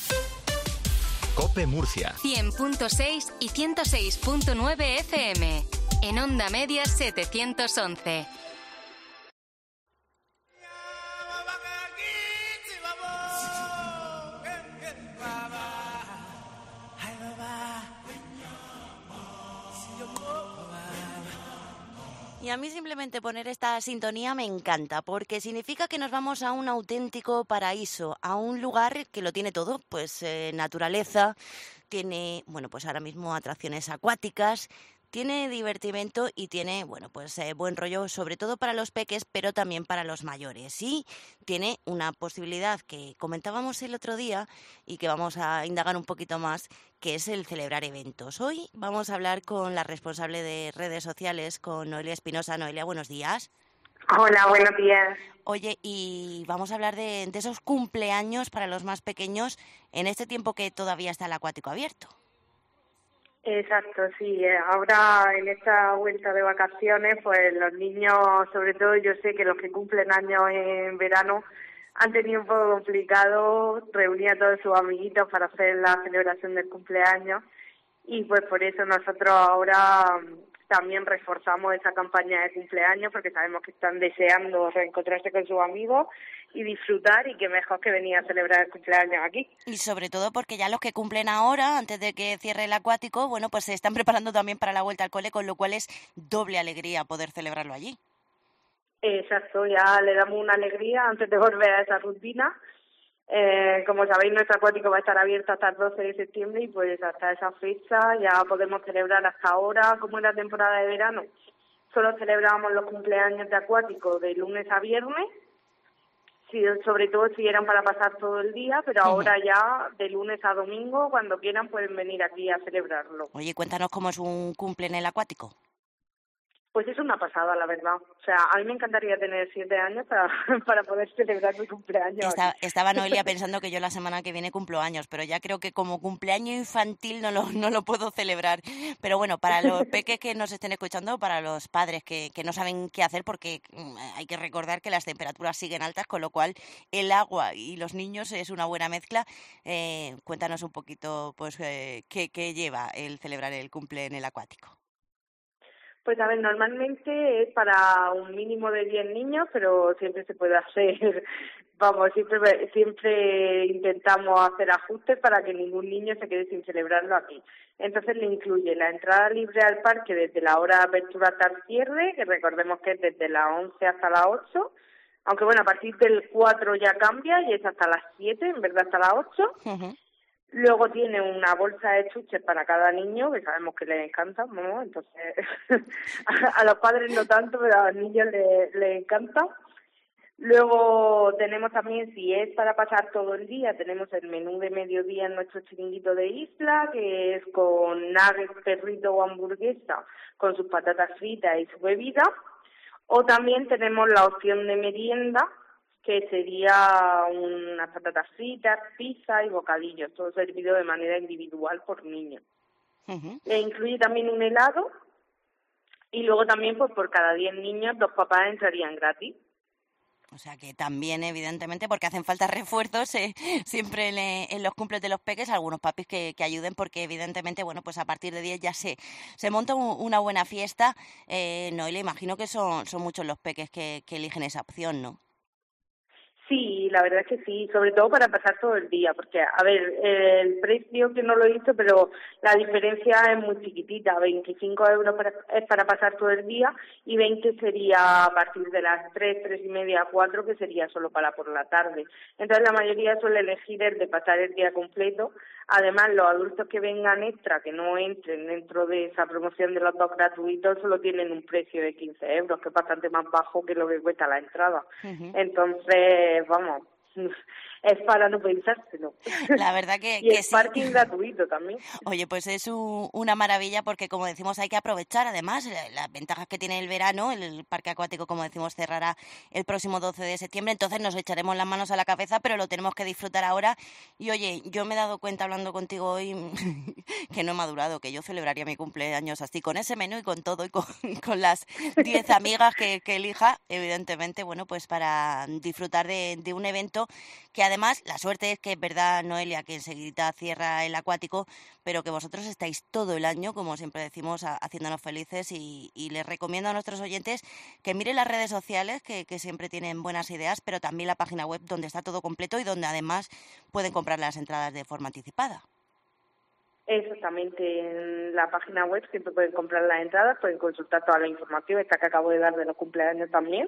COPE Murcia. 100.6 y 106.9 FM. En onda media 711. Y a mí simplemente poner esta sintonía me encanta, porque significa que nos vamos a un auténtico paraíso, a un lugar que lo tiene todo, pues naturaleza, tiene, bueno, pues ahora mismo atracciones acuáticas, tiene divertimento y tiene, bueno, pues buen rollo, sobre todo para los peques, pero también para los mayores. Y tiene una posibilidad que comentábamos el otro día y que vamos a indagar un poquito más, que es el celebrar eventos. Hoy vamos a hablar con la responsable de redes sociales, con Noelia Espinosa. Noelia, buenos días. Hola, buenos días. Oye, y vamos a hablar de esos cumpleaños para los más pequeños en este tiempo que todavía está el acuático abierto. Exacto, sí. Ahora en esta vuelta de vacaciones, pues los niños, sobre todo yo sé que los que cumplen años en verano, han tenido un poco complicado reunir a todos sus amiguitos para hacer la celebración del cumpleaños y pues por eso nosotros ahora también reforzamos esa campaña de cumpleaños porque sabemos que están deseando reencontrarse con sus amigos y disfrutar y que mejor que venir a celebrar el cumpleaños aquí. Y sobre todo porque ya los que cumplen ahora, antes de que cierre el acuático, bueno, pues se están preparando también para la vuelta al cole, con lo cual es doble alegría poder celebrarlo allí. Exacto, ya le damos una alegría antes de volver a esa rutina. Como sabéis, nuestro acuático va a estar abierto hasta el 12 de septiembre y pues hasta esa fecha ya podemos celebrar. Hasta ahora, como en la temporada de verano, solo celebrábamos los cumpleaños de acuático de lunes a viernes, sobre todo si eran para pasar todo el día, pero ahora ya de lunes a domingo, cuando quieran, pueden venir aquí a celebrarlo. Oye, cuéntanos cómo es un cumple en el acuático. Pues es una pasada, la verdad. O sea, a mí me encantaría tener 7 años para poder celebrar mi cumpleaños. Estaba Noelia pensando que yo la semana que viene cumplo años, pero ya creo que como cumpleaños infantil no lo puedo celebrar. Pero bueno, para los peques que nos estén escuchando, para los padres que no saben qué hacer, porque hay que recordar que las temperaturas siguen altas, con lo cual el agua y los niños es una buena mezcla. Cuéntanos un poquito pues qué lleva el celebrar el cumple en el acuático. Pues a ver, normalmente es para un mínimo de 10 niños, pero siempre se puede hacer, siempre intentamos hacer ajustes para que ningún niño se quede sin celebrarlo aquí. Entonces le incluye la entrada libre al parque desde la hora de apertura hasta el cierre, que recordemos que es desde las 11 hasta las 8, aunque bueno, a partir del 4 ya cambia y es hasta las 7, en verdad hasta las 8. Uh-huh. Luego tiene una bolsa de chuches para cada niño, que sabemos que les encanta, ¿no? Entonces, a los padres no tanto, pero a los niños les encanta. Luego tenemos también, si es para pasar todo el día, tenemos el menú de mediodía en nuestro chiringuito de isla, que es con nuggets, perrito o hamburguesa, con sus patatas fritas y su bebida. O también tenemos la opción de merienda, que sería unas patatas fritas, pizza y bocadillos, todo servido de manera individual por niño. Uh-huh. Le incluye también un helado y luego también pues por cada 10 niños 2 papás entrarían gratis. O sea que también, evidentemente, porque hacen falta refuerzos siempre en los cumples de los peques, algunos papis que ayuden, porque evidentemente, bueno, pues a partir de 10 ya se monta una buena fiesta. Noelia, imagino que son muchos los peques que eligen esa opción, ¿no? Sí, la verdad es que sí, sobre todo para pasar todo el día, porque, a ver, el precio que no lo he visto, pero la diferencia es muy chiquitita, 25 euros es para pasar todo el día y 20 sería a partir de las 3:30, 4, que sería solo para por la tarde. Entonces la mayoría suele elegir el de pasar el día completo. Además, los adultos que vengan extra, que no entren dentro de esa promoción de los 2 gratuitos, solo tienen un precio de 15 euros, que es bastante más bajo que lo que cuesta la entrada. Uh-huh. Entonces, vamos, es para no pensárselo. La verdad que y el sí. parking gratuito también. Oye, pues es una maravilla porque, como decimos, hay que aprovechar además las ventajas que tiene el verano. El parque acuático, como decimos, cerrará el próximo 12 de septiembre, entonces nos echaremos las manos a la cabeza, pero lo tenemos que disfrutar ahora. Y oye, yo me he dado cuenta hablando contigo hoy que no he madurado, que yo celebraría mi cumpleaños así, con ese menú y con todo, y con las 10 amigas que elija, evidentemente, bueno, pues para disfrutar de un evento que además, la suerte es que es verdad, Noelia, que enseguida cierra el acuático, pero que vosotros estáis todo el año, como siempre decimos, haciéndonos felices, y les recomiendo a nuestros oyentes que miren las redes sociales, que siempre tienen buenas ideas, pero también la página web donde está todo completo y donde además pueden comprar las entradas de forma anticipada. Exactamente, en la página web siempre pueden comprar las entradas, pueden consultar toda la información, esta que acabo de dar de los cumpleaños también.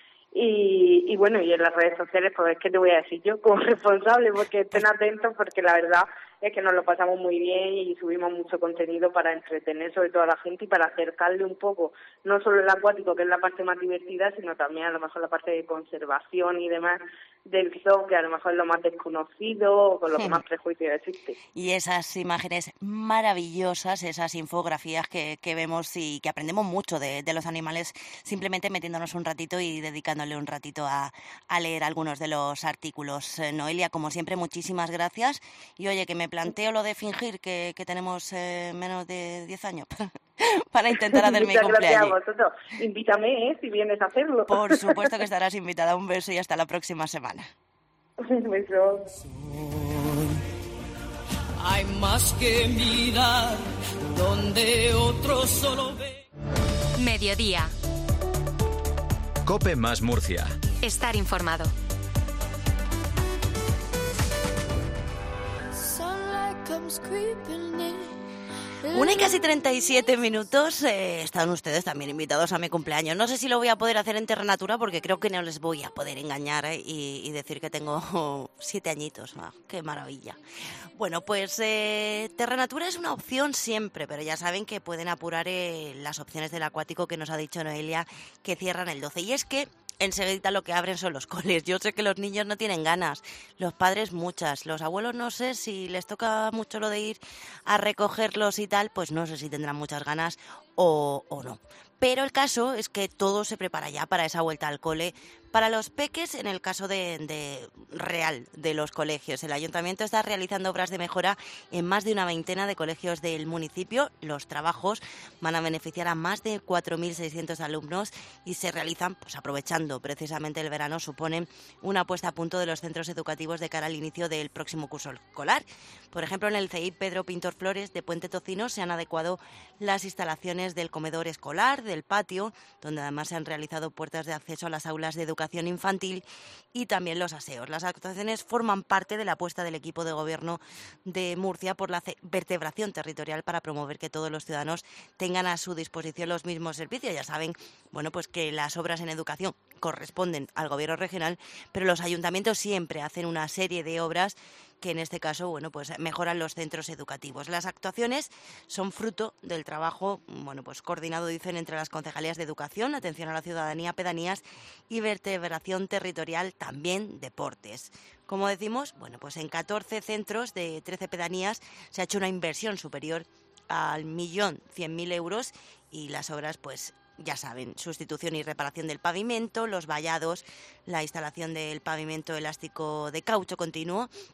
Y bueno, y en las redes sociales, pues es que te voy a decir yo como responsable, porque estén atentos, porque la verdad es que nos lo pasamos muy bien y subimos mucho contenido para entretener sobre todo a la gente y para acercarle un poco, no solo el acuático, que es la parte más divertida, sino también a lo mejor la parte de conservación y demás del zoo, que a lo mejor es lo más desconocido o con lo que más prejuicio existe. Y esas imágenes maravillosas, esas infografías que vemos y que aprendemos mucho de los animales, simplemente metiéndonos un ratito y dedicándole un ratito a leer algunos de los artículos. Noelia, como siempre, muchísimas gracias. Y oye, que me planteo lo de fingir que tenemos menos de 10 años para intentar hacer mi cumpleaños. Gracias a vosotros. Invítame, si vienes a hacerlo. Por supuesto que estarás invitada. Un beso y hasta la próxima semana. Un beso. Hay más que mirar donde otros solo ven. Mediodía. COPE más Murcia. Estar informado. Una y casi 37 minutos. Están ustedes también invitados a mi cumpleaños. No sé si lo voy a poder hacer en Terra Natura porque creo que no les voy a poder engañar y decir que tengo 7 añitos. Ah, ¡qué maravilla! Bueno, pues Terra Natura es una opción siempre, pero ya saben que pueden apurar las opciones del acuático que nos ha dicho Noelia, que cierran el 12. Y es que enseguida lo que abren son los coles. Yo sé que los niños no tienen ganas, los padres muchas, los abuelos no sé si les toca mucho lo de ir a recogerlos y tal, pues no sé si tendrán muchas ganas o no. Pero el caso es que todo se prepara ya para esa vuelta al cole. Para los peques, en el caso de real de los colegios, el ayuntamiento está realizando obras de mejora en más de una veintena de colegios del municipio. Los trabajos van a beneficiar a más de 4.600 alumnos y se realizan pues aprovechando precisamente el verano. Suponen una puesta a punto de los centros educativos de cara al inicio del próximo curso escolar. Por ejemplo, en el CEIP Pedro Pintor Flores de Puente Tocino se han adecuado las instalaciones del comedor escolar, del patio, donde además se han realizado puertas de acceso a las aulas de educación infantil y también los aseos. Las actuaciones forman parte de la apuesta del equipo de gobierno de Murcia por la vertebración territorial para promover que todos los ciudadanos tengan a su disposición los mismos servicios. Ya saben, bueno, pues que las obras en educación corresponden al gobierno regional, pero los ayuntamientos siempre hacen una serie de obras que en este caso, bueno, pues mejoran los centros educativos. Las actuaciones son fruto del trabajo, bueno, pues coordinado, dicen, entre las concejalías de Educación, Atención a la Ciudadanía, Pedanías y Vertebración Territorial, también deportes. Como decimos, bueno, pues en 14 centros de 13 pedanías se ha hecho una inversión superior al 1.100.000 euros y las obras, pues ya saben, sustitución y reparación del pavimento, los vallados, la instalación del pavimento elástico de caucho continuo,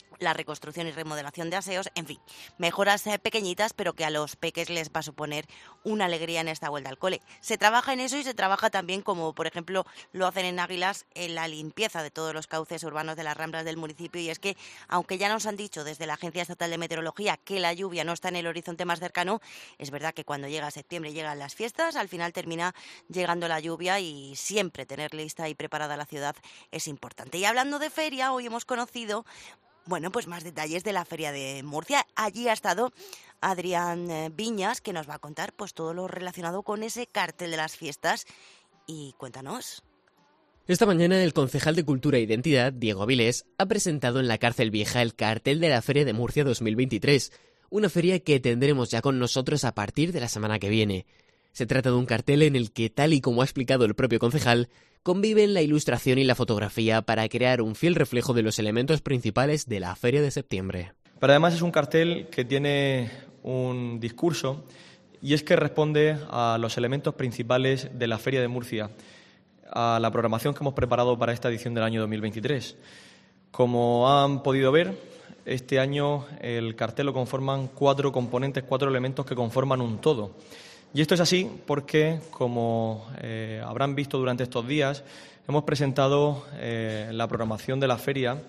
la reconstrucción y remodelación de aseos, en fin, mejoras pequeñitas, pero que a los peques les va a suponer una alegría en esta vuelta al cole. Se trabaja en eso y se trabaja también, como por ejemplo lo hacen en Águilas, en la limpieza de todos los cauces urbanos de las ramblas del municipio, y es que, aunque ya nos han dicho desde la Agencia Estatal de Meteorología que la lluvia no está en el horizonte más cercano, es verdad que cuando llega septiembre y llegan las fiestas, al final termina llegando la lluvia y siempre tener lista y preparada la ciudad es importante. Y hablando de feria, hoy hemos conocido pues más detalles de la Feria de Murcia. Allí ha estado Adrián Viñas, que nos va a contar pues todo lo relacionado con ese cartel de las fiestas. Y cuéntanos. Esta mañana el concejal de Cultura e Identidad, Diego Avilés, ha presentado en la Cárcel Vieja el cartel de la Feria de Murcia 2023, una feria que tendremos ya con nosotros a partir de la semana que viene. Se trata de un cartel en el que, tal y como ha explicado el propio concejal, conviven la ilustración y la fotografía para crear un fiel reflejo de los elementos principales de la Feria de septiembre. Pero además es un cartel que tiene un discurso, y es que responde a los elementos principales de la Feria de Murcia, a la programación que hemos preparado para esta edición del año 2023. Como han podido ver, este año el cartel lo conforman 4 componentes, 4 elementos que conforman un todo. Y esto es así porque, como habrán visto durante estos días, hemos presentado la programación de la feria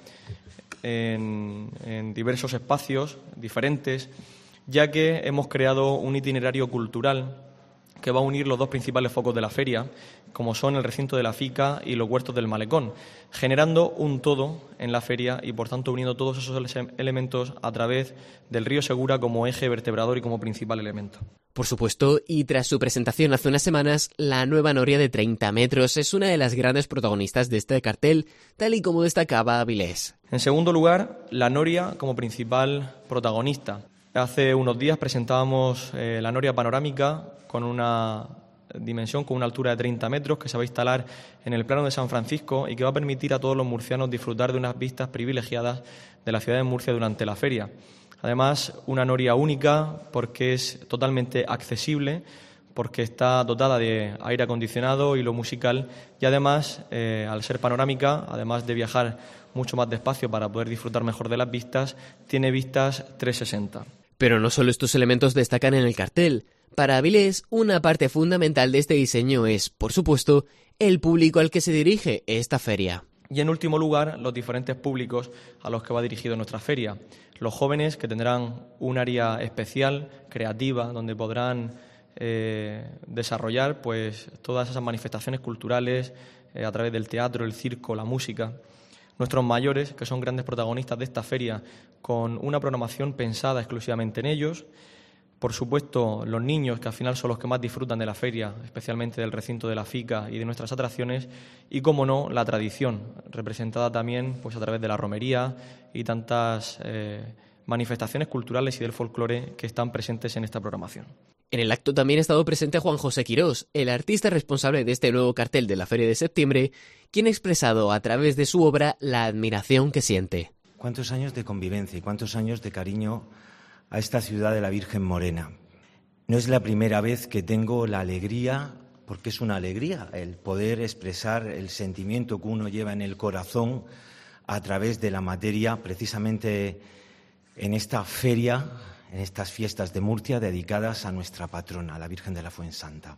en diversos espacios diferentes, ya que hemos creado un itinerario cultural que va a unir los 2 principales focos de la feria, como son el recinto de la Fica y los huertos del Malecón, generando un todo en la feria y, por tanto, uniendo todos esos elementos a través del río Segura como eje vertebrador y como principal elemento. Por supuesto, y tras su presentación hace unas semanas, la nueva noria de 30 metros es una de las grandes protagonistas de este cartel, tal y como destacaba Avilés. En segundo lugar, la noria como principal protagonista. Hace unos días presentábamos la noria panorámica con una dimensión, con una altura de 30 metros, que se va a instalar en el plano de San Francisco y que va a permitir a todos los murcianos disfrutar de unas vistas privilegiadas de la ciudad de Murcia durante la feria. Además, una noria única porque es totalmente accesible, porque está dotada de aire acondicionado, hilo musical y además, al ser panorámica, además de viajar mucho más despacio para poder disfrutar mejor de las vistas, tiene vistas 360. Pero no solo estos elementos destacan en el cartel. Para Avilés, una parte fundamental de este diseño es, por supuesto, el público al que se dirige esta feria. Y en último lugar, los diferentes públicos a los que va dirigido nuestra feria. Los jóvenes, que tendrán un área especial, creativa, donde podrán desarrollar pues todas esas manifestaciones culturales a través del teatro, el circo, la música. Nuestros mayores, que son grandes protagonistas de esta feria, con una programación pensada exclusivamente en ellos. Por supuesto, los niños, que al final son los que más disfrutan de la feria, especialmente del recinto de la Fica y de nuestras atracciones. Y, como no, la tradición, representada también pues a través de la romería y tantas manifestaciones culturales y del folclore que están presentes en esta programación. En el acto también ha estado presente Juan José Quirós, el artista responsable de este nuevo cartel de la Feria de septiembre, quien ha expresado a través de su obra la admiración que siente. ¿Cuántos años de convivencia y cuántos años de cariño a esta ciudad de la Virgen Morena? No es la primera vez que tengo la alegría, porque es una alegría, el poder expresar el sentimiento que uno lleva en el corazón a través de la materia, precisamente en esta feria, en estas fiestas de Murcia dedicadas a nuestra patrona, la Virgen de la Fuensanta.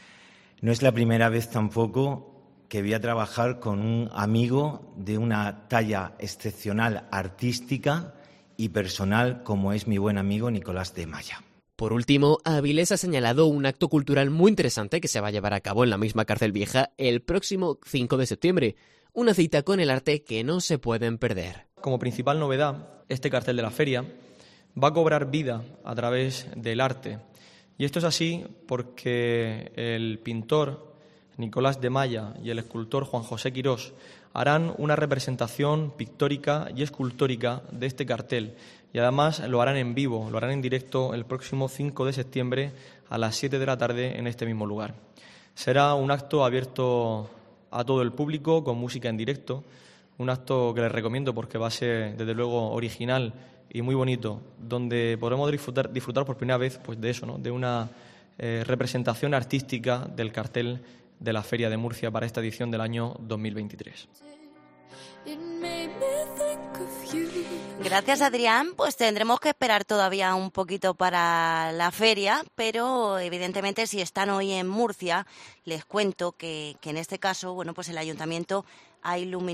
No es la primera vez tampoco que voy a trabajar con un amigo de una talla excepcional artística y personal, como es mi buen amigo Nicolás de Maya. Por último, Avilés ha señalado un acto cultural muy interesante que se va a llevar a cabo en la misma Cárcel Vieja el próximo 5 de septiembre. Una cita con el arte que no se pueden perder. Como principal novedad, este cartel de la feria va a cobrar vida a través del arte. Y esto es así porque el pintor Nicolás de Maya y el escultor Juan José Quirós harán una representación pictórica y escultórica de este cartel. Y además lo harán en vivo, lo harán en directo el próximo 5 de septiembre a las 7 de la tarde en este mismo lugar. Será un acto abierto a todo el público, con música en directo, un acto que les recomiendo porque va a ser, desde luego, original y muy bonito, donde podremos disfrutar por primera vez pues de eso, ¿no? De una representación artística del cartel de la Feria de Murcia para esta edición del año 2023. Gracias, Adrián. Pues tendremos que esperar todavía un poquito para la feria, pero evidentemente si están hoy en Murcia, les cuento que en este caso, bueno, pues el ayuntamiento va a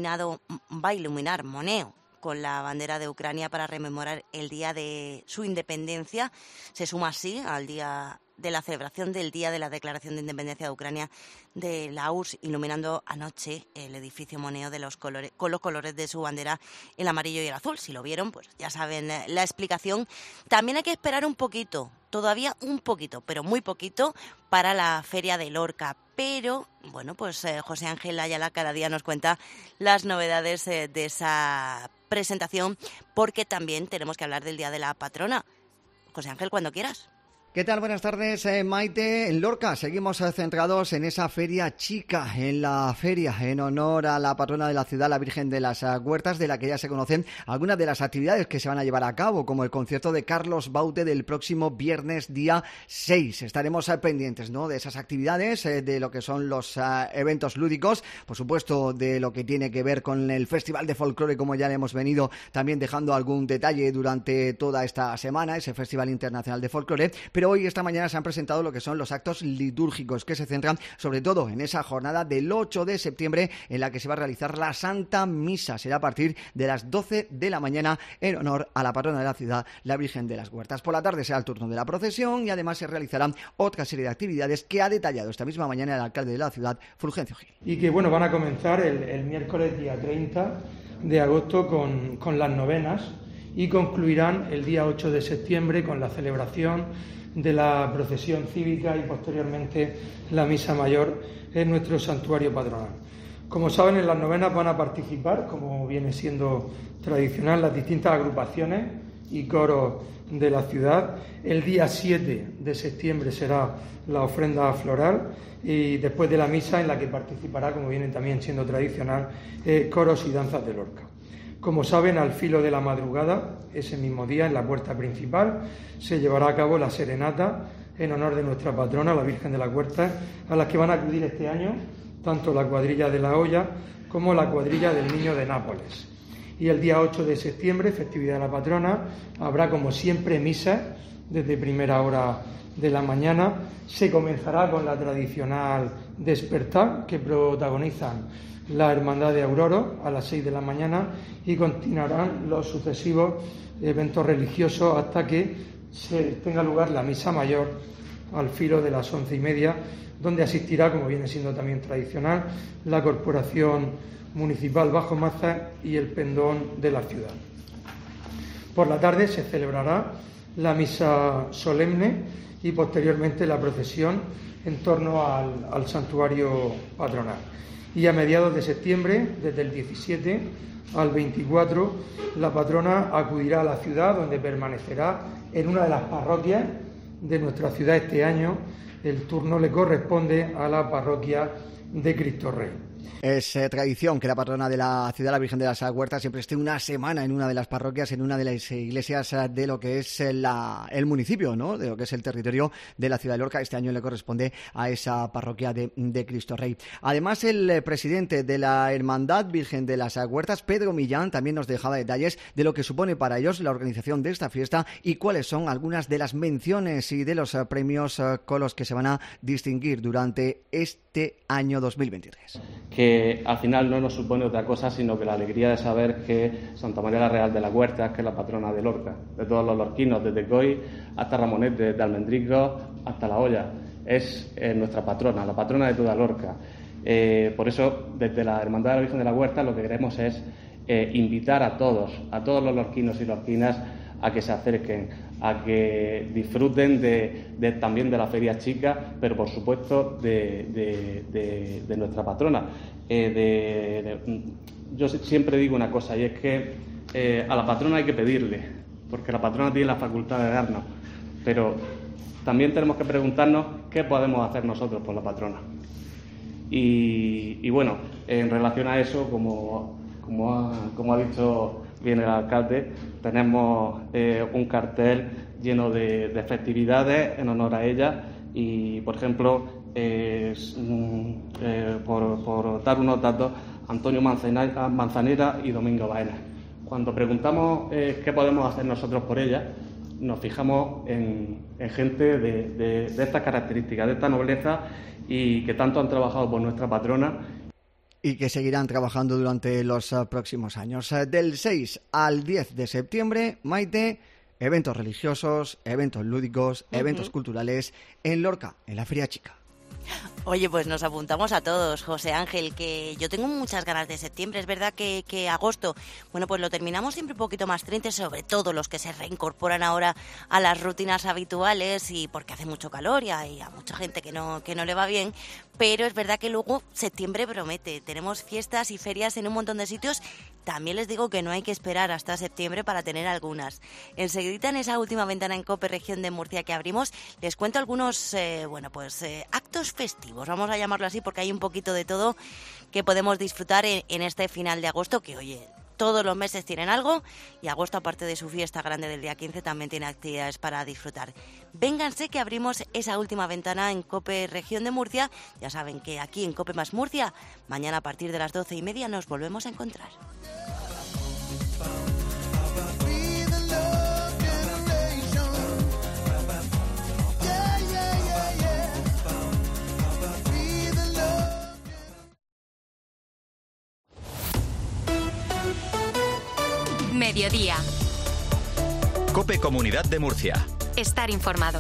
iluminar Moneo con la bandera de Ucrania para rememorar el día de su independencia. Se suma así al día de la celebración del Día de la Declaración de Independencia de Ucrania de la URSS, iluminando anoche el edificio Moneo con los colores de su bandera, el amarillo y el azul. Si lo vieron, pues ya saben la explicación. También hay que esperar un poquito, todavía un poquito, pero muy poquito, para la Feria de Lorca. Pero, bueno, pues José Ángel Ayala cada día nos cuenta las novedades de esa presentación, porque también tenemos que hablar del Día de la Patrona. José Ángel, cuando quieras. ¿Qué tal? Buenas tardes, Maite. En Lorca seguimos centrados en esa feria chica, en la feria en honor a la patrona de la ciudad, la Virgen de las Huertas, de la que ya se conocen algunas de las actividades que se van a llevar a cabo, como el concierto de Carlos Baute del próximo viernes día 6. Estaremos pendientes, ¿no?, de esas actividades, de lo que son los eventos lúdicos, por supuesto de lo que tiene que ver con el Festival de Folclore, como ya le hemos venido también dejando algún detalle durante toda esta semana, ese Festival Internacional de Folclore, pero hoy, esta mañana, se han presentado lo que son los actos litúrgicos, que se centran sobre todo en esa jornada del 8 de septiembre en la que se va a realizar la Santa Misa. Será a partir de las 12 de la mañana en honor a la patrona de la ciudad, la Virgen de las Huertas. Por la tarde será el turno de la procesión y además se realizarán otra serie de actividades que ha detallado esta misma mañana el alcalde de la ciudad, Fulgencio Gil. Y que van a comenzar el miércoles día 30 de agosto con las novenas y concluirán el día 8 de septiembre con la celebración de la procesión cívica y posteriormente la misa mayor en nuestro santuario patronal. Como saben, en las novenas van a participar, como viene siendo tradicional, las distintas agrupaciones y coros de la ciudad. El día 7 de septiembre será la ofrenda floral y después de la misa, en la que participará, como viene también siendo tradicional, coros y danzas de Lorca. Como saben, al filo de la madrugada, ese mismo día, en la puerta principal, se llevará a cabo la serenata en honor de nuestra patrona, la Virgen de las Huertas, a las que van a acudir este año tanto la cuadrilla de la Hoya como la cuadrilla del Niño de Nápoles. Y el día 8 de septiembre, festividad de la patrona, habrá, como siempre, misa desde primera hora de la mañana. Se comenzará con la tradicional despertar que protagonizan la Hermandad de Auroro a las 6 de la mañana y continuarán los sucesivos eventos religiosos hasta que se tenga lugar la misa mayor al filo de las 11:30, donde asistirá, como viene siendo también tradicional, la Corporación Municipal Bajo Mazas y el Pendón de la ciudad. Por la tarde se celebrará la misa solemne y posteriormente la procesión en torno al santuario patronal. Y a mediados de septiembre, desde el 17 al 24, la patrona acudirá a la ciudad, donde permanecerá en una de las parroquias de nuestra ciudad este año. El turno le corresponde a la parroquia de Cristo Rey. Es tradición que la patrona de la ciudad, la Virgen de las Huertas, siempre esté una semana en una de las parroquias, en una de las iglesias de lo que es el municipio, ¿no?, de lo que es el territorio de la ciudad de Lorca. Este año le corresponde a esa parroquia de Cristo Rey. Además, el presidente de la Hermandad Virgen de las Huertas, Pedro Millán, también nos dejaba detalles de lo que supone para ellos la organización de esta fiesta y cuáles son algunas de las menciones y de los premios con los que se van a distinguir durante este año 2023. Que al final no nos supone otra cosa sino que la alegría de saber que Santa María la Real de las Huertas, que es la patrona de Lorca, de todos los lorquinos, desde Coy hasta Ramonete, de Almendrico hasta La Hoya, es nuestra patrona, la patrona de toda Lorca. Por eso, desde la Hermandad de la Virgen de las Huertas, lo que queremos es invitar a todos los lorquinos y lorquinas a que se acerquen, a que disfruten también de la feria chica, pero por supuesto de nuestra patrona. Yo siempre digo una cosa, y es que a la patrona hay que pedirle, porque la patrona tiene la facultad de darnos, pero también tenemos que preguntarnos qué podemos hacer nosotros por la patrona. Y bueno, en relación a eso, como ha dicho bien el alcalde, tenemos un cartel lleno de festividades en honor a ella y, por ejemplo, por dar unos datos, Antonio Manzanera y Domingo Baena. Cuando preguntamos qué podemos hacer nosotros por ellas, nos fijamos en gente de estas características, de esta nobleza, y que tanto han trabajado por nuestra patrona. Y que seguirán trabajando durante los próximos años. Del 6 al 10 de septiembre, Maite, eventos religiosos, eventos lúdicos, eventos culturales en Lorca, en la Feria Chica. Oye, pues nos apuntamos a todos, José Ángel, que yo tengo muchas ganas de septiembre. Es verdad que agosto, bueno, pues lo terminamos siempre un poquito más triste, sobre todo los que se reincorporan ahora a las rutinas habituales, y porque hace mucho calor y hay a mucha gente que no le va bien. Pero es verdad que luego septiembre promete. Tenemos fiestas y ferias en un montón de sitios. También les digo que no hay que esperar hasta septiembre para tener algunas. Enseguida, en esa última ventana en COPE Región de Murcia que abrimos, les cuento algunos actos festivos, vamos a llamarlo así, porque hay un poquito de todo que podemos disfrutar en este final de agosto, que oye, todos los meses tienen algo, y agosto, aparte de su fiesta grande del día 15, también tiene actividades para disfrutar. Vénganse, que abrimos esa última ventana en COPE Región de Murcia. Ya saben que aquí en COPE más Murcia, mañana a partir de las 12:30 nos volvemos a encontrar. Mediodía. COPE Comunidad de Murcia. Estar informado.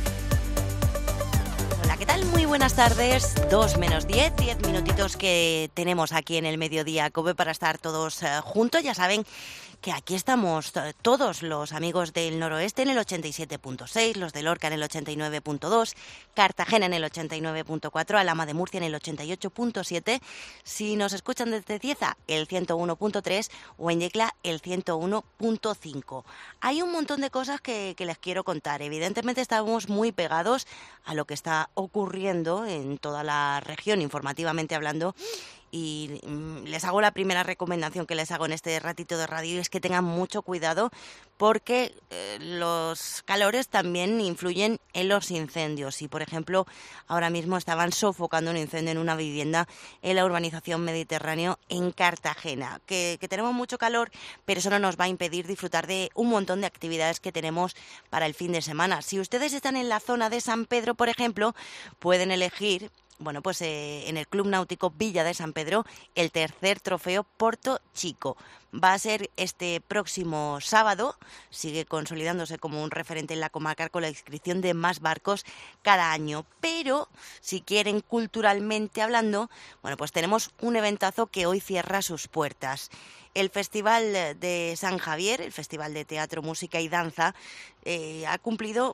Hola, ¿qué tal? Muy buenas tardes. 2 menos 10 minutitos que tenemos aquí en el Mediodía COPE para estar todos juntos. Ya saben que aquí estamos todos los amigos del noroeste en el 87.6, los de Lorca en el 89.2, Cartagena en el 89.4, Alhama de Murcia en el 88.7, si nos escuchan desde Cieza el 101.3 o en Yecla el 101.5. Hay un montón de cosas que les quiero contar. Evidentemente estamos muy pegados a lo que está ocurriendo en toda la región, informativamente hablando. Y les hago la primera recomendación que les hago en este ratito de radio, es que tengan mucho cuidado, porque los calores también influyen en los incendios. Y, por ejemplo, ahora mismo estaban sofocando un incendio en una vivienda en la urbanización Mediterráneo en Cartagena. Que tenemos mucho calor, pero eso no nos va a impedir disfrutar de un montón de actividades que tenemos para el fin de semana. Si ustedes están en la zona de San Pedro, por ejemplo, pueden elegir en el Club Náutico Villa de San Pedro el tercer trofeo Porto Chico. Va a ser este próximo sábado. Sigue consolidándose como un referente en la comarca con la inscripción de más barcos cada año. Pero si quieren, culturalmente hablando, pues tenemos un eventazo que hoy cierra sus puertas. El Festival de San Javier, el Festival de Teatro, Música y Danza, ha cumplido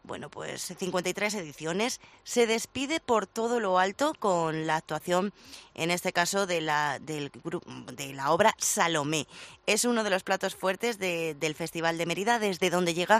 53 ediciones. Se despide por todo lo alto con la actuación, en este caso, de la obra Salomé. Es uno de los platos fuertes del Festival de Mérida, desde donde llega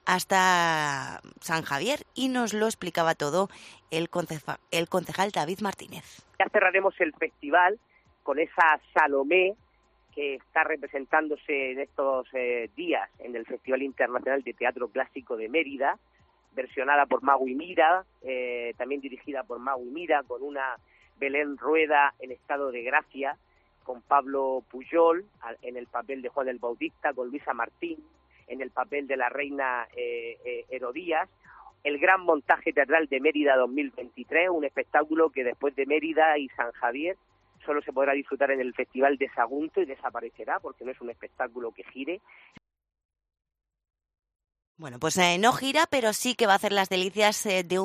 hasta San Javier, y nos lo explicaba todo el concejal David Martínez. Ya cerraremos el festival con esa Salomé que está representándose en estos días en el Festival Internacional de Teatro Clásico de Mérida, versionada por Magui Mira, también dirigida por Magui Mira, con una Belén Rueda en estado de gracia, con Pablo Pujol en el papel de Juan el Bautista, con Luisa Martín en el papel de la reina Herodías. El gran montaje teatral de Mérida 2023, un espectáculo que después de Mérida y San Javier solo se podrá disfrutar en el Festival de Sagunto y desaparecerá porque no es un espectáculo que gire. No gira, pero sí que va a hacer las delicias de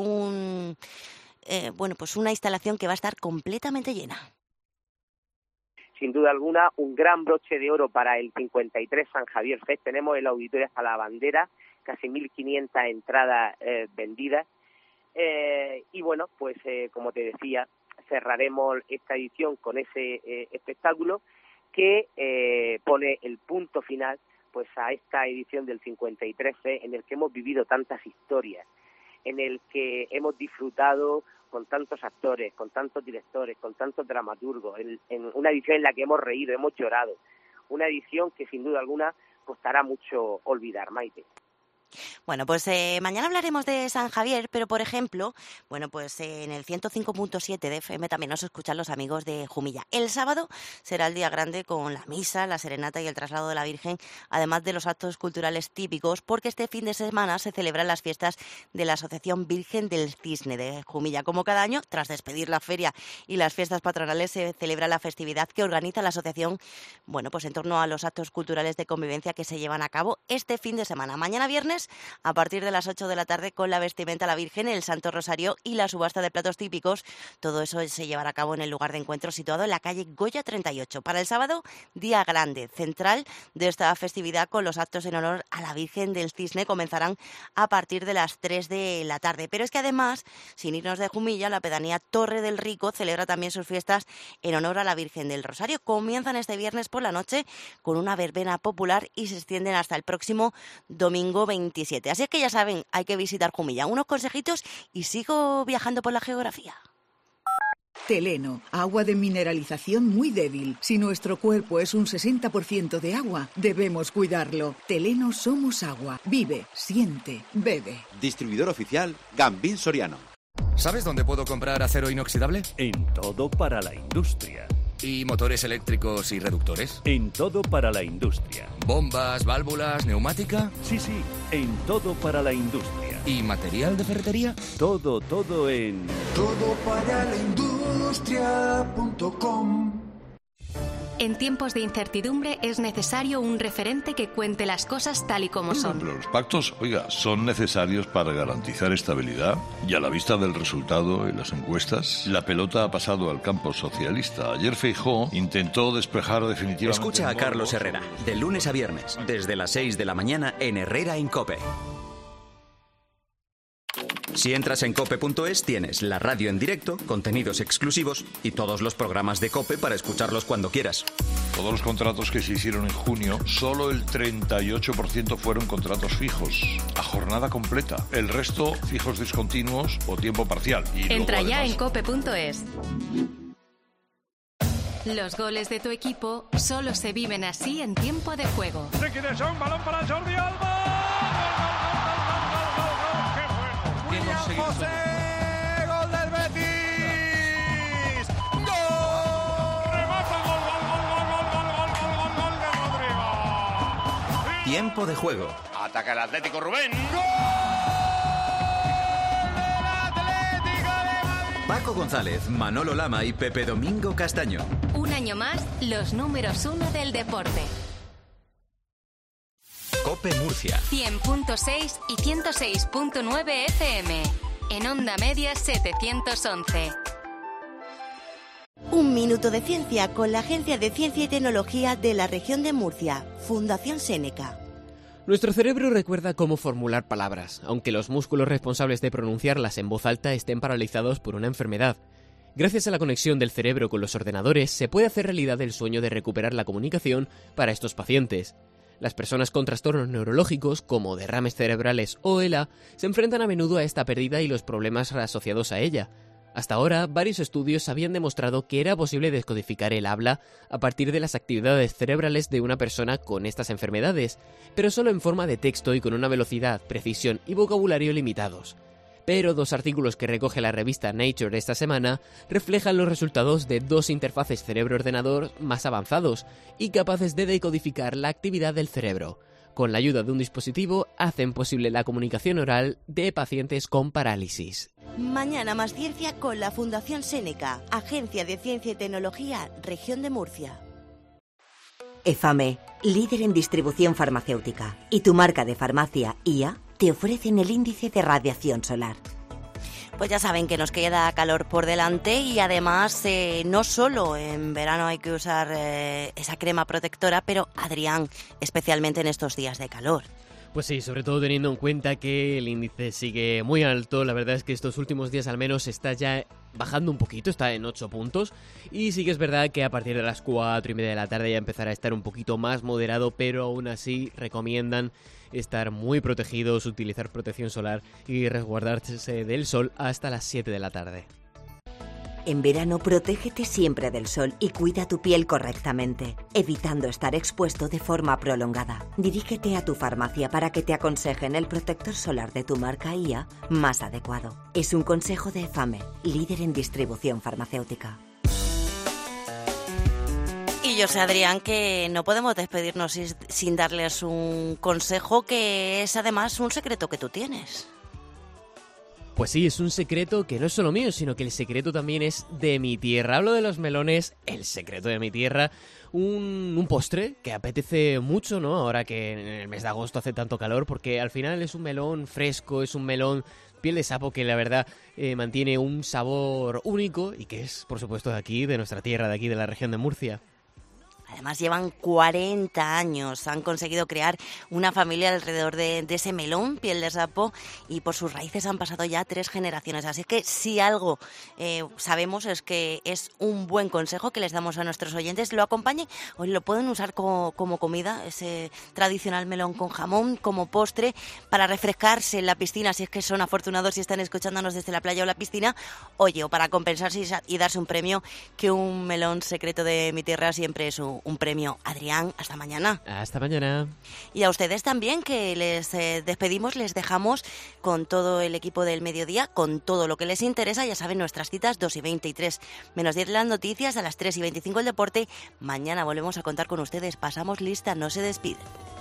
una instalación que va a estar completamente llena. Sin duda alguna, un gran broche de oro para el 53 San Javier Fest. Tenemos el auditorio hasta la bandera, casi 1.500 entradas vendidas. Como te decía, cerraremos esta edición con ese espectáculo que pone el punto final a esta edición del 53C, en el que hemos vivido tantas historias, en el que hemos disfrutado con tantos actores, con tantos directores, con tantos dramaturgos, en una edición en la que hemos reído, hemos llorado, una edición que sin duda alguna costará mucho olvidar, Maite. Bueno, pues mañana hablaremos de San Javier, pero por ejemplo, bueno, pues en el 105.7 de FM también nos escuchan los amigos de Jumilla. El sábado será el día grande con la misa, la serenata y el traslado de la Virgen, además de los actos culturales típicos, porque este fin de semana se celebran las fiestas de la Asociación Virgen del Cisne de Jumilla. Como cada año, tras despedir la feria y las fiestas patronales, se celebra la festividad que organiza la asociación, bueno, pues en torno a los actos culturales de convivencia que se llevan a cabo este fin de semana. Mañana viernes, a partir de las 8 de la tarde, con la vestimenta a la Virgen, el Santo Rosario y la subasta de platos típicos. Todo eso se llevará a cabo en el lugar de encuentro situado en la calle Goya 38. Para el sábado, día grande, central de esta festividad, con los actos en honor a la Virgen del Cisne, comenzarán a partir de las 3 de la tarde. Pero es que además, sin irnos de Jumilla, la pedanía Torre del Rico celebra también sus fiestas en honor a la Virgen del Rosario. Comienzan este viernes por la noche con una verbena popular y se extienden hasta el próximo domingo 27. Así es que ya saben, hay que visitar Jumilla. Unos consejitos y sigo viajando por la geografía. Teleno, agua de mineralización muy débil. Si nuestro cuerpo es un 60% de agua, debemos cuidarlo. Teleno somos agua. Vive, siente, bebe. Distribuidor oficial Gambín Soriano. ¿Sabes dónde puedo comprar acero inoxidable? En Todo para la Industria. ¿Y motores eléctricos y reductores? En Todo para la Industria. ¿Bombas, válvulas, neumática? Sí, en Todo para la Industria. ¿Y material de ferretería? Todo en... todoparalaindustria.com. En tiempos de incertidumbre es necesario un referente que cuente las cosas tal y como son. Pero los pactos, son necesarios para garantizar estabilidad y a la vista del resultado en las encuestas, la pelota ha pasado al campo socialista. Ayer Feijóo intentó despejar definitivamente... Escucha a Carlos Herrera, de lunes a viernes, desde las 6 de la mañana en Herrera en COPE. Si entras en cope.es tienes la radio en directo, contenidos exclusivos y todos los programas de COPE para escucharlos cuando quieras. Todos los contratos que se hicieron en junio, solo el 38% fueron contratos fijos, a jornada completa. El resto, fijos discontinuos o tiempo parcial. Y entra luego, ya además... en cope.es. Los goles de tu equipo solo se viven así en tiempo de juego. ¿De quiénes son? Balón para Jordi Alba. José, gol del Betis. ¡Gol! Remata, gol de Rodrigo. Tiempo de juego. Ataca el Atlético, Rubén. ¡Gol del Atlético de Madrid! Paco González, Manolo Lama y Pepe Domingo Castaño. Un año más, los números 1 del deporte. COPE Murcia. 100.6 y 106.9 FM. En onda media 711. Un minuto de ciencia con la Agencia de Ciencia y Tecnología de la región de Murcia, Fundación Seneca. Nuestro cerebro recuerda cómo formular palabras, aunque los músculos responsables de pronunciarlas en voz alta estén paralizados por una enfermedad. Gracias a la conexión del cerebro con los ordenadores, se puede hacer realidad el sueño de recuperar la comunicación para estos pacientes. Las personas con trastornos neurológicos, como derrames cerebrales o ELA, se enfrentan a menudo a esta pérdida y los problemas asociados a ella. Hasta ahora, varios estudios habían demostrado que era posible descodificar el habla a partir de las actividades cerebrales de una persona con estas enfermedades, pero solo en forma de texto y con una velocidad, precisión y vocabulario limitados. Pero 2 artículos que recoge la revista Nature esta semana reflejan los resultados de 2 interfaces cerebro-ordenador más avanzados y capaces de decodificar la actividad del cerebro. Con la ayuda de un dispositivo, hacen posible la comunicación oral de pacientes con parálisis. Mañana más ciencia con la Fundación Seneca, Agencia de Ciencia y Tecnología, región de Murcia. EFAME, líder en distribución farmacéutica, y tu marca de farmacia IA te ofrecen el índice de radiación solar. Pues ya saben que nos queda calor por delante y además no solo en verano hay que usar esa crema protectora, pero Adrián, especialmente en estos días de calor. Pues sí, sobre todo teniendo en cuenta que el índice sigue muy alto. La verdad es que estos últimos días al menos está ya bajando un poquito, está en 8 puntos. Y sí que es verdad que a partir de las 4:30 de la tarde ya empezará a estar un poquito más moderado, pero aún así recomiendan estar muy protegidos, utilizar protección solar y resguardarse del sol hasta las 7 de la tarde. En verano, protégete siempre del sol y cuida tu piel correctamente, evitando estar expuesto de forma prolongada. Dirígete a tu farmacia para que te aconsejen el protector solar de tu marca IA más adecuado. Es un consejo de EFAME, líder en distribución farmacéutica. Y yo sé, Adrián, que no podemos despedirnos sin darles un consejo que es además un secreto que tú tienes. Pues sí, es un secreto que no es solo mío, sino que el secreto también es de mi tierra. Hablo de los melones, el secreto de mi tierra, un postre que apetece mucho, ¿no? Ahora que en el mes de agosto hace tanto calor, porque al final es un melón fresco, es un melón piel de sapo que la verdad mantiene un sabor único y que es, por supuesto, de aquí, de nuestra tierra, de aquí, de la región de Murcia. Además llevan 40 años, han conseguido crear una familia alrededor de ese melón, piel de sapo, y por sus raíces han pasado ya 3 generaciones. Así que si algo sabemos es que es un buen consejo que les damos a nuestros oyentes. Lo acompañen o lo pueden usar como comida, ese tradicional melón con jamón, como postre, para refrescarse en la piscina, si es que son afortunados y están escuchándonos desde la playa o la piscina, oye, o para compensarse y darse un premio, que un melón secreto de mi tierra siempre es un premio. Adrián, hasta mañana. Hasta mañana. Y a ustedes también, que les despedimos, les dejamos con todo el equipo del mediodía, con todo lo que les interesa. Ya saben, nuestras citas 2:20 y 3 menos 10 las noticias, a las 3:25 el deporte. Mañana volvemos a contar con ustedes. Pasamos lista, no se despiden.